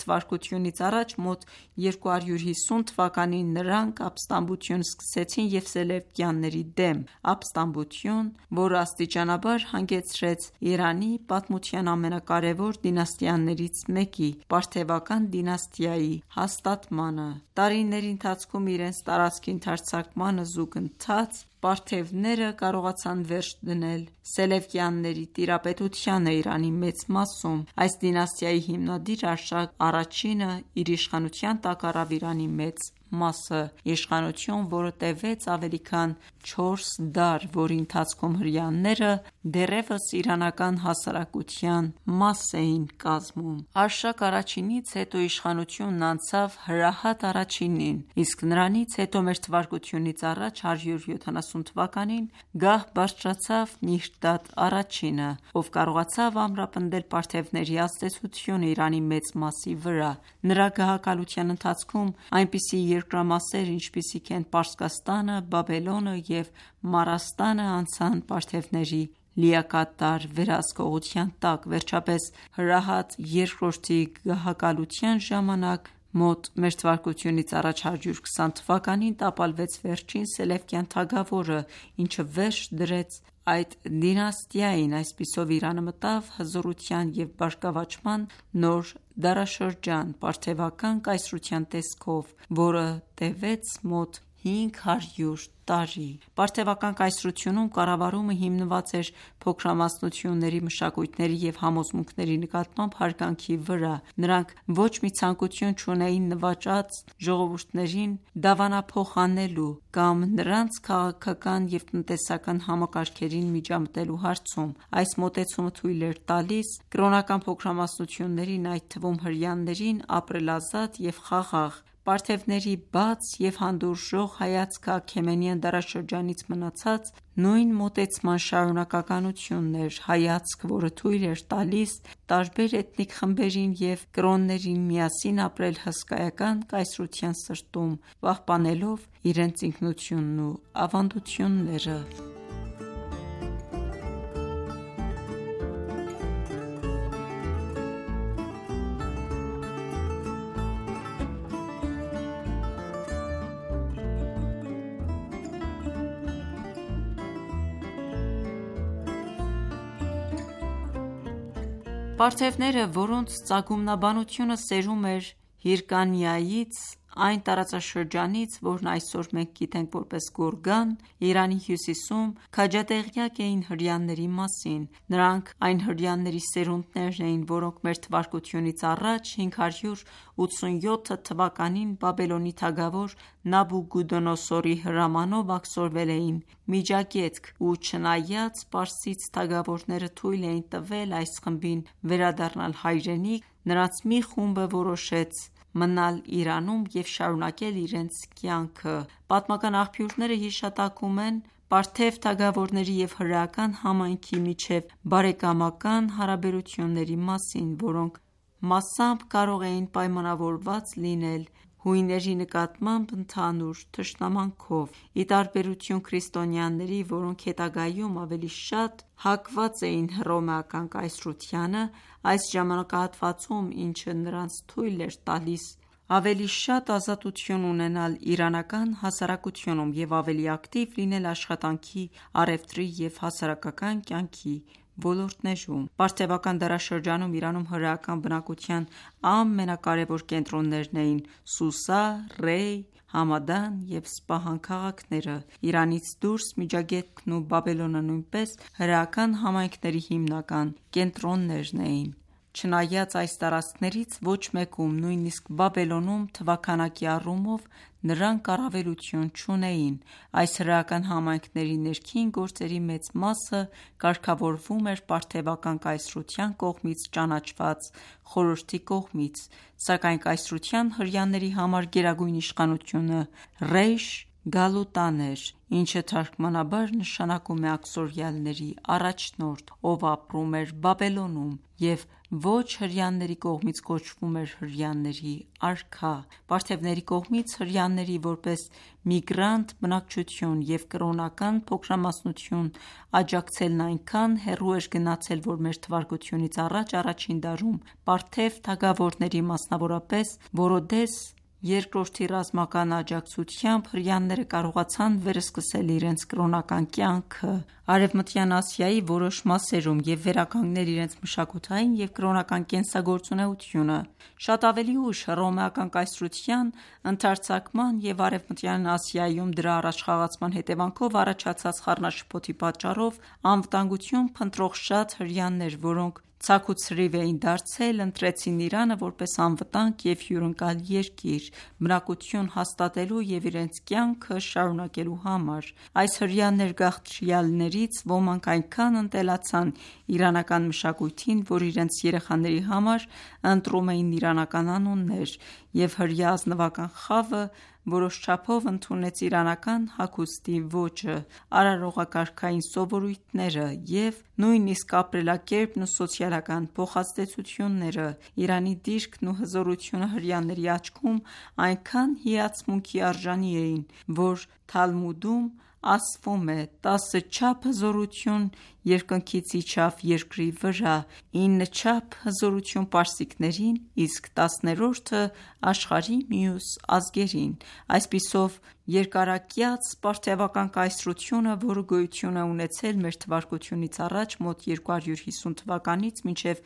Մ.թ.ա. մոտ 250 թվականին նրանք ապստամբություն սկսեցին և սելևկյանների դեմ ապստամբություն, որը աստիճանաբար հանգեցրեց Իրանի պատմության ամենակարևոր դինաստիաներից մեկի՝ Պարթևական դինաստիայի հաստատմանը։ Տարիների ընթացքում իրենց տարածքի ընդարձակմանը զուգընթաց պարթևները կարողացան վերջ դնել սելևկյանների տիրապետությանը Իրանի մեծ մասում։ Այս դինաստիայի հիմնադիր Արշակ I-ը իր իշխանության տակ առավ Իրանի մեծ մասը, իշխանություն, որը տևեց ավելի քան 4 դար, որի ընթացքում հրեաները դեռևս իրանական հասարակության մաս էին կազմում։ Արշակ I-ից հետո իշխանությունն անցավ Հրահատ I-ին, իսկ նրանից հետո մ.թ.ա. 170 թվականին գահ բարձրացավ Միհրդադ I-ը, ով կարողացավ ամրապնդել պարթևների ազդեցությունը Իրանի մեծ մասի վրա։ Նրա գահակալության ընթացքում այնպիսի երկրամասեր, ինչպիսիք են Պարսկաստանը, Բաբելոնը և Մարաստանը, անցան պարթևների լիակատար վերահսկողության տակ։ Վերջապես Հրահատ II-ի գահակալության ժամանակ մոտ մ.թ.ա. 120 թվականին տապալվեց վերջին սելևկյան թագավորը, ինչը վերջ դրեց այդ դինաստիային։ Այսպիսով Իրանը մտավ հզորության և բարգավաճման նոր դարաշրջան՝ պարթևական կայսրության տեսքով, որը տևեց մոտ 500 տարի։ Պարթևական կայսրությունում կառավարումը հիմնված էր փոքրամասնությունների մշակույթների և համոզմունքների նկատմամբ հարգանքի վրա։ Նրանք ոչ մի ցանկություն չունեին նվաճած ժողովուրդներին դավանափոխ անելու կամ նրանց քաղաքական և տնտեսական համակարգերին միջամտելու հարցում։ Այս մոտեցումը թույլ էր տալիս կրոնական փոքրամասնություններին, այդ թվում հրեաներին, ապրել ազատ և խաղաղ։ Պարթևների բաց և հանդուրժող հայացքը Աքեմենյան դարաշրջանից մնացած նույն մոտեցման շարունակականությունն էր, հայացք, որը թույլ էր տալիս տարբեր էթնիկ խմբերին և կրոններին միասին ապրել հսկայական կայսրության սրտում, պահպանելով իրենց ինքնությունն ու ավանդությունները։ Պարթևները, որոնց ծագումնաբանությունը սերում էր Հիրկանիայից, այն տարածաշրջանից, որն այսօր մենք գիտենք որպես Գորգան, Իրանի հյուսիսում, քաջատեղյակ էին հրեաների մասին: Նրանք այն հրեաների սերունդներն էին, որոնք մ.թ.ա. 587 թվականին Բաբելոնի թագավոր Նաբուգուդոնոսորի հրամանով աքսորվել էին Միջագետք ու չնայած պարսից թագավորները թույլ էին տվել այս խմբին վերադառնալ հայրենիք, նրանց մի խումբը որոշեց մնալ Իրանում և շարունակել իրենց կյանքը: Պատմական աղբյուրները հիշատակում են Պարթև թագավորների և հրեական համայնքի միջև բարեկամական հարաբերությունների մասին, որոնք մասամբ կարող էին պայմանավորված լինել հույների նկատմամբ ընդհանուր թշնամանքով: Ի տարբերություն քրիստոնյաների, որոնք հետագայում ավելի շատ հակված էին հռոմեական կայսրությանը, այս ժամանակահատվածում, ինչը նրանց թույլ էր տալիս ավելի շատ ազատություն ունենալ իրանական հասարակությունում և ավելի ակտիվ լինել աշխատանքի, առևտրի և հասարակական կյանքի ոլորտներում: Պարթևական դարաշրջանում Իրանում հրեական բնակության ամենակարևոր կենտրոններն էին Սուսա, Ռեյ, Համադան և Սպահան քաղաքները: Իրանից դուրս Միջագետքն ու Բաբելոնը նույնպես հրեական համայնքների հիմնական կենտրոններն էին: Չնայած այս տարածքներից ոչ մեկում, նույնիսկ Բաբելոնում, թվաքանակի առումով նրանք առավելություն չունեին: Այս հրեական համայնքների ներքին գործերի մեծ մասը կարգավորվում էր պարթևական կայսրության կողմից ճանաչված խորհրդի կողմից, սակայն կայսրության հրեաների համար գերագույն իշխանությունը Ռեյշ Գալուտան էր, ինչը թարգմանաբար նշանակում է աքսորյալների առաջնորդ, ով ապրում էր Բաբելոնում և ոչ հրեաների կողմից կոչվում էր հրեաների արքա: Պարթևների կողմից հրեաների որպես միգրանտ բնակչություն և կրոնական փոքրամասնություն աջակցելն այնքան հեռու էր գնացել, որ մ.թ.ա. առաջին դարում Պարթև թագավորների, մասնավորապես Որոդես II-ի ռազմական աջակցությամբ հրեաները կարողացան վերսկսել իրենց կրոնական կյանքը Արևմտյան Ասիայի որոշ մասերում և վերականգնել իրենց մշակութային և կրոնական կենսագործունեությունը: Շատ ավելի ուշ, հռոմեական կայսրության ընդարձակման և Արևմտյան Ասիայում դրա առաջխաղացման հետևանքով առաջացած խառնաշփոթի պատճառով անվտանգություն փնտրող շատ հրեաներ, որոնք ցաք ու ցրիվ էին դարձել, ընտրեցին Իրանը որպես անվտանգ և հյուրընկալ երկիր, բնակություն հաստատելու և իրենց կյանքը շարունակելու համար: Այս հրեա ներգաղթյալներից ոմանք այնքան ընտելացան իրանական մշակույթին, որ իրենց երեխաների համար ընտրում էին իրանական անուններ, և հրեա ազնվական խավը որոշ չափով ընդունեց իրանական հագուստի ոճը, արարողակարգային սովորույթները և նույնիսկ ապրելակերպն ու սոցիալական փոխազդեցությունները: Իրանի դիրքն ու հզորությունը հրեաների աչքում այնքան հիացմունքի արժանի էին, որ Թալմուդում ասվում է. 10 չափ հզորություն երկնքից իջավ երկրի վրա, 9 չափ հզորություն պարսիկներին, իսկ 10-րդը աշխարհի մյուս ազգերին: Այսպիսով երկարակյաց պարթևական կայսրությունը, որը գոյություն է ունեցել մ.թ.ա. մոտ 250 թվականից մինչև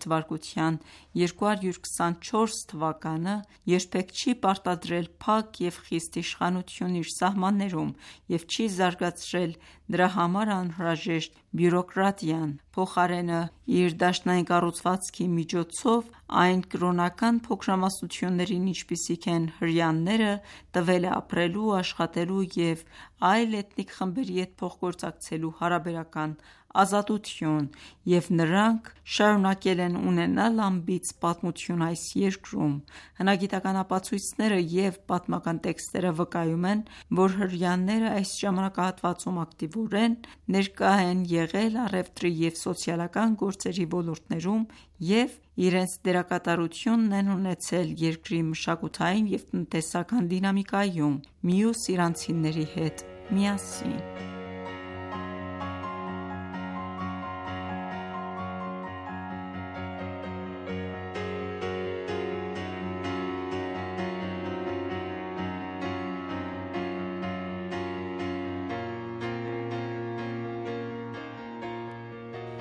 մ.թ.224 թվականը, երբեք չի պարտադրել փակ և խիստ իշխանություն իր սահմաններում և չի զարգացրել դրա համար անհրաժեշտ բյուրոկրատիան: Փոխարենը, իր դաշնային կառուցվածքի միջոցով այն կրոնական փոքրամասնություններին, ինչպիսիք են հրեաները, տվել է ապրելու, աշխատելու և այլ էթնիկ խմբերի հետ փոխգործակցելու հարաբերական ազատություն և նրանք շարունակել են ունենալ անբիծ պատմություն այս երկրում: Հնագիտական ապացույցները և պատմական տեքստերը վկայում են, որ հրեաները այս ժամանակահատվածում ակտիվորեն ներկա են եղել առևտրի և սոցիալական գործերի ոլորտներում և իրենց դերակատարությունն են ունեցել երկրի մշակութային և տնտեսական դինամիկայում մյուս իրանցիների հետ միասին: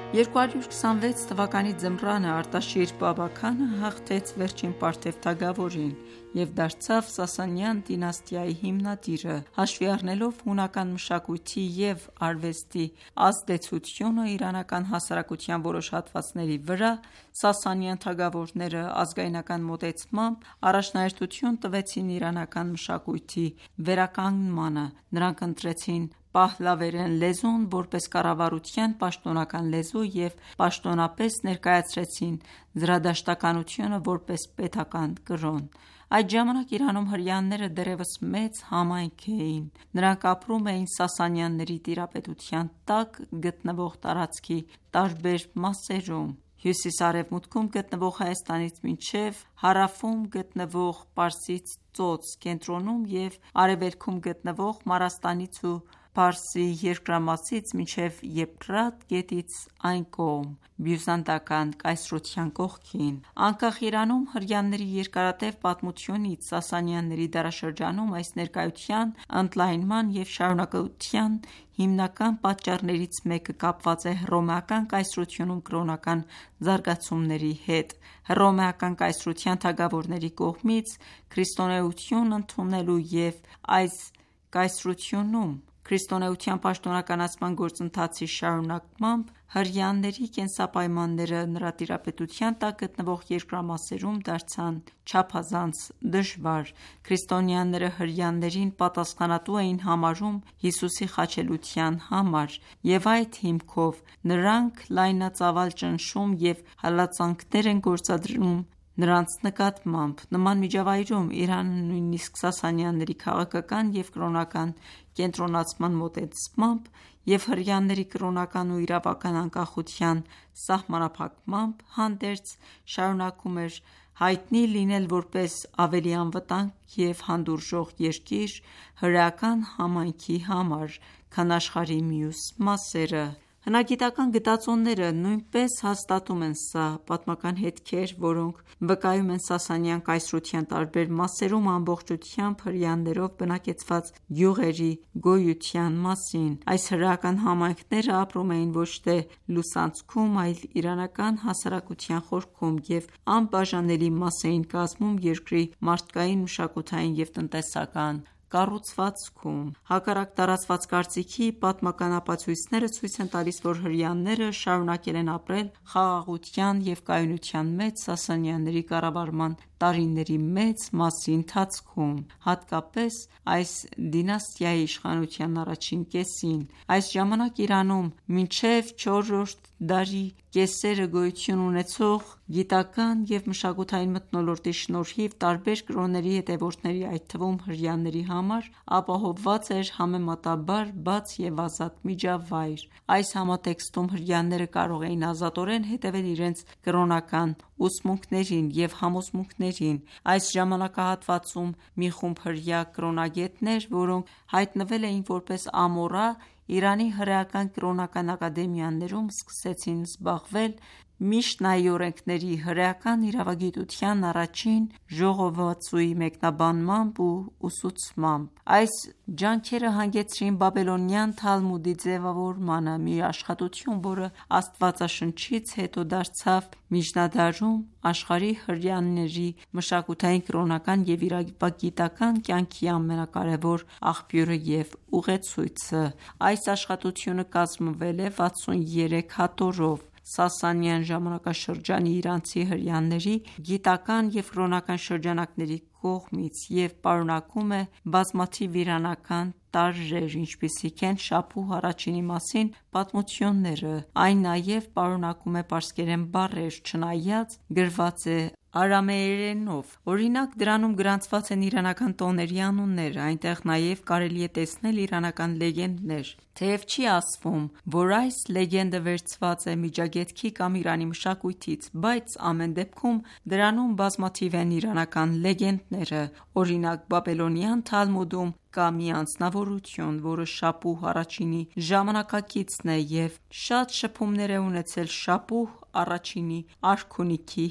226 թվականի ձմռանը Արտաշիր Բաբաքանը հաղթեց վերջին Պարթև թագավորին և դարձավ Սասանյան դինաստիայի հիմնադիրը։ Հաշվի առնելով հունական մշակույթի և արվեստի ազդեցությունը իրանական հասարակության որոշ հատվածների վրա, Սասանյան թագավորները ազգայնական մոտեցմամբ առաջնահերթություն տվեցին իրանական մշակույթի վերականգնմանը։ Նրանք ընտրեցին պահլավերեն լեզուն որպես կառավարության պաշտոնական լեզու և պաշտոնապես ներկայացրեցին զրադաշտականությունը որպես պետական կրոն։ Այդ ժամանակ Իրանում հրեաները դեռևս մեծ համայնք էին։ Նրանք ապրում էին Սասանյանների տիրապետության տակ գտնվող տարածքի տարբեր մասերում՝ հյուսիս-արևմուտքում գտնվող Հայաստանից մինչև հարավում գտնվող Պարսից ծոց կենտրոնում և արևելքում գտնվող Մարաստանից ու Փարսի երկրամասից մինչև Եփրատ գետից այն կողմ՝ բյուզանդական կայսրության կողքին։ Անկախ Իրանում հրեաների երկարատև պատմությունից Սասանյանների դարաշրջանում այս ներկայության ընդլայնման և շարունակության հիմնական պատճառներից մեկը կապված է հռոմեական կայսրությունում կրոնական զարգացումների հետ։ Հռոմեական կայսրության թագավորների կողմից քրիստոնեություն ընդունելու և այս կայսրությունում քրիստոնեության պաշտոնականացման գործընթացի շարունակմամբ հրեաների կենսապայմանները նրա տիրապետության տակ գտնվող երկրամասերում դարձան չափազանց դժվար։ Քրիստոնյաները հրեաներին պատասխանատու էին համարում Հիսուսի խաչելության համար և այդ հիմքով նրանք լայնածավալ ճնշում և հալածանքներ են գործադրում նրանց նկատմամբ։ Նման միջավայրում Իրանը նույնիսկ Սասանյանների քաղաքական և կրոնական կենտրոնացման մոտեցմամբ և հրեաների կրոնական ու իրավական անկախության սահմանափակմամբ հանդերձ շարունակում էր հայտնի լինել որպես ավելի անվտանգ և հանդուրժող երկիր հրեական համայնքի համար, քան աշխարհի մյուս մասերը։ Հնագիտական գտածոները նույնպես հաստատում են սա։ Պատմական հետքեր, որոնք վկայում են Սասանյան կայսրության տարբեր մասերում ամբողջությամբ հրեաներով բնակեցված գյուղերի գոյության մասին։ Այս հրեական համայնքները ապրում էին ոչ թե լուսանցքում, այլ իրանական հասարակության խորքում և անբաժանելի մաս էին կազմում երկրի մարդկային, մշակութային և տնտեսական կառուցվածքում։ Հակառակ տարածված կարծիքի, պատմական ապացույցները ցույց են տալիս, որ հրեաները շարունակել են ապրել խաղաղության և կայունության մեջ Սասանյանների կառավարման տարիների մեծ մասի ընթացքում, հատկապես այս դինաստիայի իշխանության առաջին կեսին։ Այս ժամանակ Իրանում մինչև IV դարի կեսերը գոյություն ունեցող գիտական և մշակութային մթնոլորտի շնորհիվ տարբեր կրոնների հետևորդների, այդ թվում հրեաների համար ապահովված էր համեմատաբար բաց և ազատ միջավայր։ Այս համատեքստում հրեաները կարող էին ազատորեն հետևել իրենց կրոնական ուսմունքներին և համոզմունքներին։ Այս ժամանակահատվածում մի խումբ հրեա կրոնագետներ, որոնք հայտնվել էին որպես ամոռա, Իրանի հրեական կրոնական ակադեմիաներում սկսեցին զբաղվել Միշնայի օրենքների, հրեական իրավագիտության առաջին ժողովածուի մեկնաբանմամբ ու ուսուցմամբ։ Այս ջանքերը հանգեցրին Բաբելոնյան Թալմուդի ձևավորմանը, մի աշխատություն, որը Աստվածաշնչից հետո դարձավ միջնադարում աշխարհի հրեաների մշակութային, կրոնական և իրավագիտական կյանքի ամենակարևոր աղբյուրը և ուղեցույցը։ Այս աշխատությունը կազմվել է 63 հատորով Սասանյան ժամանակաշրջանի իրանցի հրեաների գիտական և կրոնական շրջանակների կողմից և պարունակում է բազմաթիվ իրանական տարրեր, ինչպիսիք են շապուհ առաջինի մասին պատմությունները։ Այն նաև պարունակում է պարսկերեն բառեր, չնայած գրված է արամեերենով։ Օրինակ, դրանում գրանցված են իրանական տոների անունները։ Այնտեղ նաև կարելի է տեսնել իրանական լեգենդներ։ Թեև չի ասվում, որ այս լեգենդը վերցված է Միջագետքի կամ Իրանի մշակույթից, բայց ամեն դեպքում դրանում բազմաթիվ են իրանական լեգենդները։ Օրինակ, Բաբելոնյան Թալմուդում կա մի անձնավորություն, որը Շապուհ առաջինի ժամանակակիցն է և շատ շփումներ է ունեցել Շապուհ առաջինի արքունիքի հետ։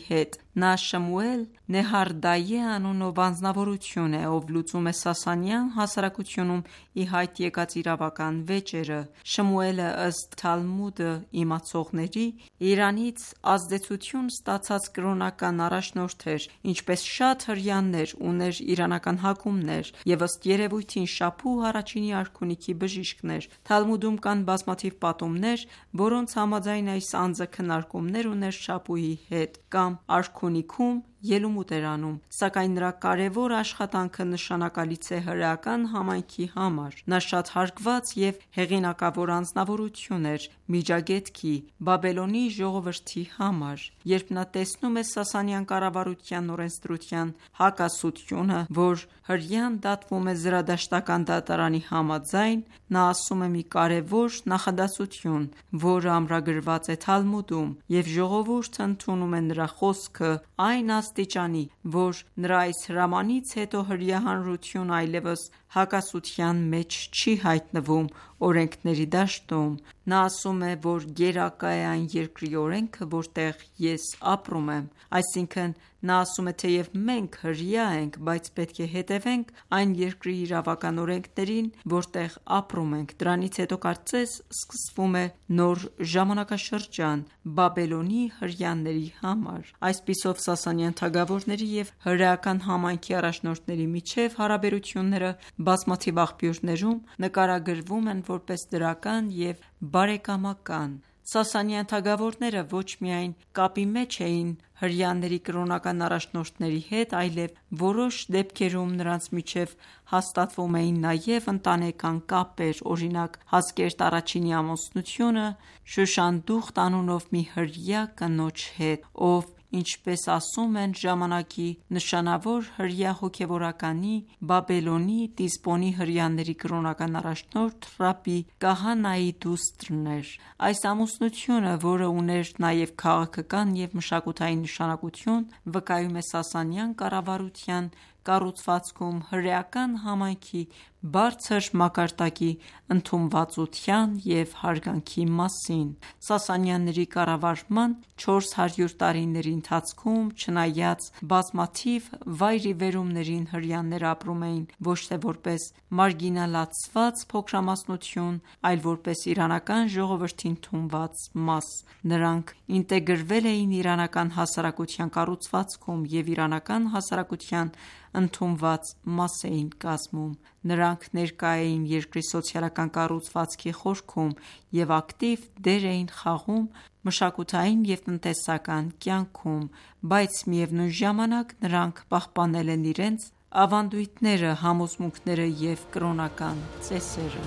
Նա Շմուել Նեհարդայե անունով անձնավորություն է, ով լուծում է Սասանյան հասարակությունում ի հայտ եկած իրավական վեճերը։ Շմուելը ըստ Թալմուդը իմացողների Իրանից ազդեցություն ստացած կրոնական առաջնորդ էր, ինչպես շատ հրեաներ ուներ իրանական հակումներ և ըստ երևույթին Շափու առաջինի արքունիքի բժիշկն էր։ Թալմուդում կան բազմաթիվ պատումներ, որոնց համաձայն այս անձը քննարկումներ ուներ Շափուի հետ կամ արքունիքում ելումուտ էր անում, սակայն նրա կարևոր աշխատանքը նշանակալից է հրեական համայնքի համար։ Նա շատ հարգված և հեղինակավոր անձնավորություն էր Միջագետքի Բաբելոնի ժողովրդի համար։ Երբ նա տեսնում է Սասանյան կառավարության օրենսդրության հակասությունը, որ հրեան դատվում է զրադաշտական դատարանի համաձայն, նա ասում է մի կարևոր նախադասություն, որը ամրագրված է Թալմուդում, և ժողովուրդը ընդունում է նրա խոսքը այն աստիճանի, որ նրա այս հրամանից հետո հրեա հանրությունը այլևս հակասության մեջ չի հայտնվում օրենքների դաշտում։ Նա ասում է, որ գերակա է այն երկրի օրենքը, որտեղ ես ապրում եմ։ Այսինքն նա ասում է, թեև մենք հրեա ենք, բայց պետք է հետևենք այն երկրի իրավական օրենքներին, որտեղ ապրում ենք։ Դրանից հետո կարծես սկսվում է նոր ժամանակաշրջան Բաբելոնի հրեաների համար։ Այսպիսով Սասանյան թագավորների և հրեական համայնքի առաջնորդների միջև հարաբերությունները բազմաթիվ աղբյուրներում նկարագրվում են որպես դրական և բարեկամական։ Սասանյան թագավորները ոչ միայն կապի մեջ էին հրեաների կրոնական առաջնորդների հետ, այլև որոշ դեպքերում նրանց միջև հաստատվում էին նաև ընտանեկան կապեր, օրինակ Հասկերտ I-ի ամուսնությունը Շուշանդուխտ անունով մի հրեա կնոջ հետ, ով, ինչպես ասում են, ժամանակի նշանավոր հրեա հոգևորականի Բաբելոնի Տիզբոնի հրեաների կրոնական առաջնորդ Ռաբբի Կահանայի դուստրն էր։ Այս ամուսնությունը, որը ուներ նաև քաղաքական և մշակութային նշանակություն, վկայում է Սասանյան կառավարության կառուցվածքում հրեական համայնքի բարձր մակարդակի ընդունվածության և հարգանքի մասին։ Սասանյանների կառավարման 400 տարիների ընթացքում, չնայած բազմաթիվ վայրիվերումներին, հրեաները ապրում էին ոչ թե որպես մարգինալացված փոքրամասնություն, այլ որպես իրանական ժողովրդի ընդունված մաս։ Նրանք ինտեգրվել էին իրանական հասարակության կառուցվածքում և իրանական հասարակության ընդունված մաս էին կազմում։ Նրանք ներկա էին երկրի սոցիալական կառուցվածքի խորքում և ակտիվ դեր էին խաղում մշակութային և տնտեսական կյանքում, բայց միևնույն ժամանակ նրանք պահպանել են իրենց ավանդույթները, համոզմունքները և կրոնական ծեսերը։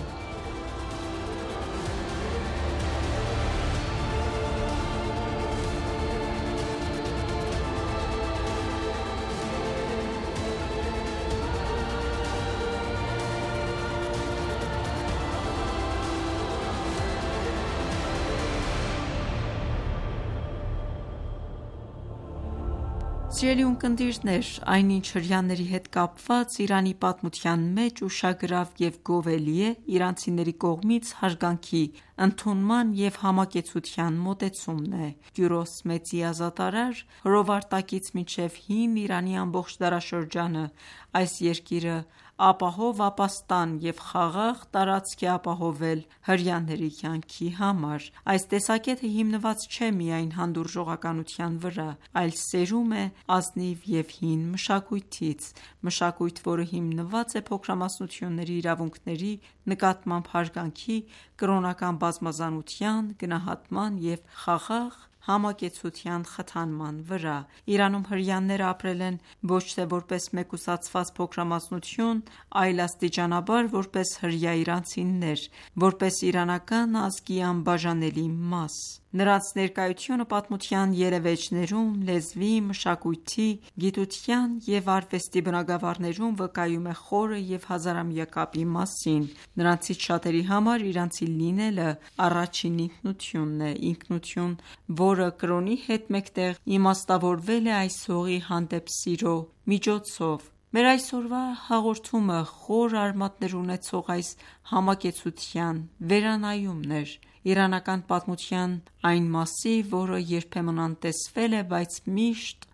Սիրելի ունկնդիրներ, այնինչ հրեաների հետ կապված Իրանի պատմության մեջ ուշագրավ և գովելի է իրանցիների կողմից հարգանքի, ընդունման և համակեցության մոտեցումն է։ Կյուրոս Մեծի ազատարար հրովարտակից մինչև հին Իրանի ամբողջ դարաշրջանը այս երկիրը ապահով ապաստան և խաղաղ տարածք է ապահովել հրեաների կյանքի համար։ Այս տեսակետը հիմնված չէ միայն հանդուրժողականության վրա, այլ սերում է ազնիվ և հին մշակույթից, մշակույթ, որը հիմնված է փոքրամասնությունների իրավունքների նկատմամբ հարգանքի, կրոնական բազմազանության, գնահատման և խաղաղ համակեցության խթանման վրա։ Իրանում հրեաները ապրել են ոչ թե որպես մեկուսացված փոքրամասնություն, այլ աստիճանաբար որպես հրեա իրանցիներ, որպես իրանական ազգի անբաժանելի մաս։ Նրանց ներկայությունը պատմության ելևէջներում, լեզվի, մշակույթի, գիտության և արվեստի բնագավառներում վկայում է խորը և հազարամյա կապի մասին։ Նրանցից շատերի համար իրանցի լինելը առաջին ինքնությունն է, ինքնություն, որը կրոնի հետ մեկտեղ իմաստավորվել է այս հողի հանդեպ սիրո միջոցով։ Մեր այսօրվա հաղորդումը խոր արմատներ ունեցող այս համակեցության վերանայումն էր իրանական պատմության այն մասի, որը երբեմն անտեսվել է, բայց միշտ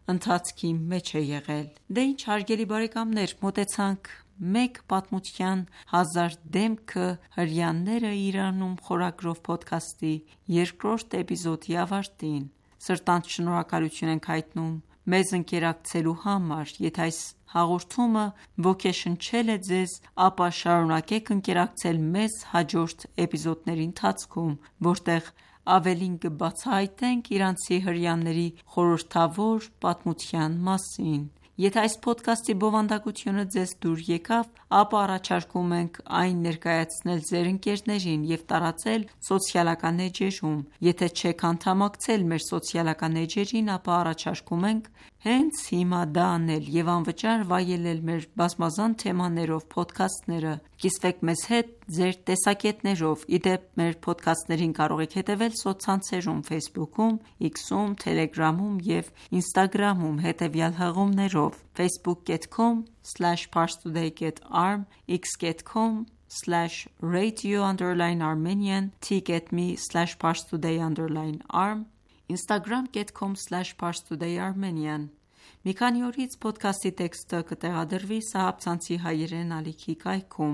ընթացքի մեջ է եղել։ Դե ինչ հարգելի բարեկամներ, մոտեցանք մեկ պատմության 1000 դեմքը հրեաները Իրանում խորագրով փոդքասթի երկրորդ էպիզոդի ավարտին։ Սրտանց շնորհակալություն ենք հայտնում մեզ ընկերակցելու համար։ Եթե այս հաղորդումը ոգեշնչել է ձեզ, ապա շարունակեք ընկերակցել մեզ հաջորդ էպիզոդների ընթացքում, որտեղ ավելին կբացահայտենք իրանցի հրեաների խորհրդավոր պատմության մասին։ Եթե այս փոդքասթի բովանդակությունը ձեզ դուր եկավ, ապա առաջարկում ենք այն ներկայացնել ձեր ընկերներին և տարածել սոցիալական էջերում։ Եթե չեք անդամակցել մեր սոցիալական էջերին, ապա առաջարկում ենք հենց հիմա դա անել և անվճար վայելել մեր բազմազան թեմաներով փոդքասթները։ Կիսվեք մեզ հետ ձեր տեսակետներով։ Ի դեպ, մեր փոդքասթներին կարող եք հետևել սոցցանցերում Facebook-ում, X-ում, Telegram-ում և Instagram-ում հետևյալ հղումներով՝ facebook.com/parstoday.arm, x.com/radio_armenian, t.me/parstoday_arm, instagram.com/parstoday_armenian։ Մի քանի օրից փոդքասթի տեքստը կտեղադրվի Սահաբցանցի հայերեն ալիքի կայքում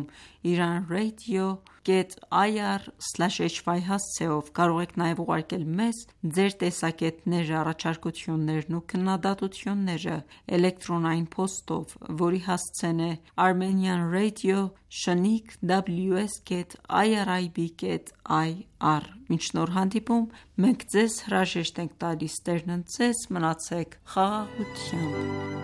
iranradio.ir/hy հասցեով։ Կարող եք նաև ուղարկել մեզ ձեր տեսակետները, առաջարկություններն ու քննադատությունները էլեկտրոնային փոստով, որի հասցեն է armenianradio@ws.irib.ir։ Մինչ նոր հանդիպում, մենք ձեզ հրաժեշտ ենք տալիս։ Տերն ընդ ձեզ, մնացեք խաղաղությամբ։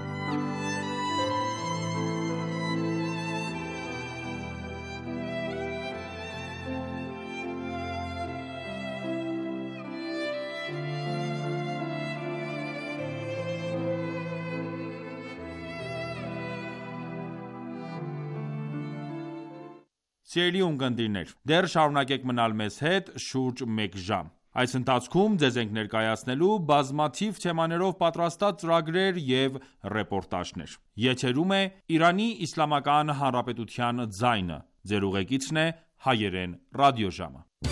Սիրելի ունկնդիրներ, դեռ շարունակեք մնալ մեզ հետ շուրջ մեկ ժամ։ Այս ընթացքում ձեզ ենք ներկայացնելու բազմաթիվ թեմաներով պատրաստած ծրագրեր և ռեպորտաժներ։ Եթերում է Իրանի Իսլամական Հանրապետության ձայնը։ Ձեր ուղեկիցն է հայերեն ռադիոժամը։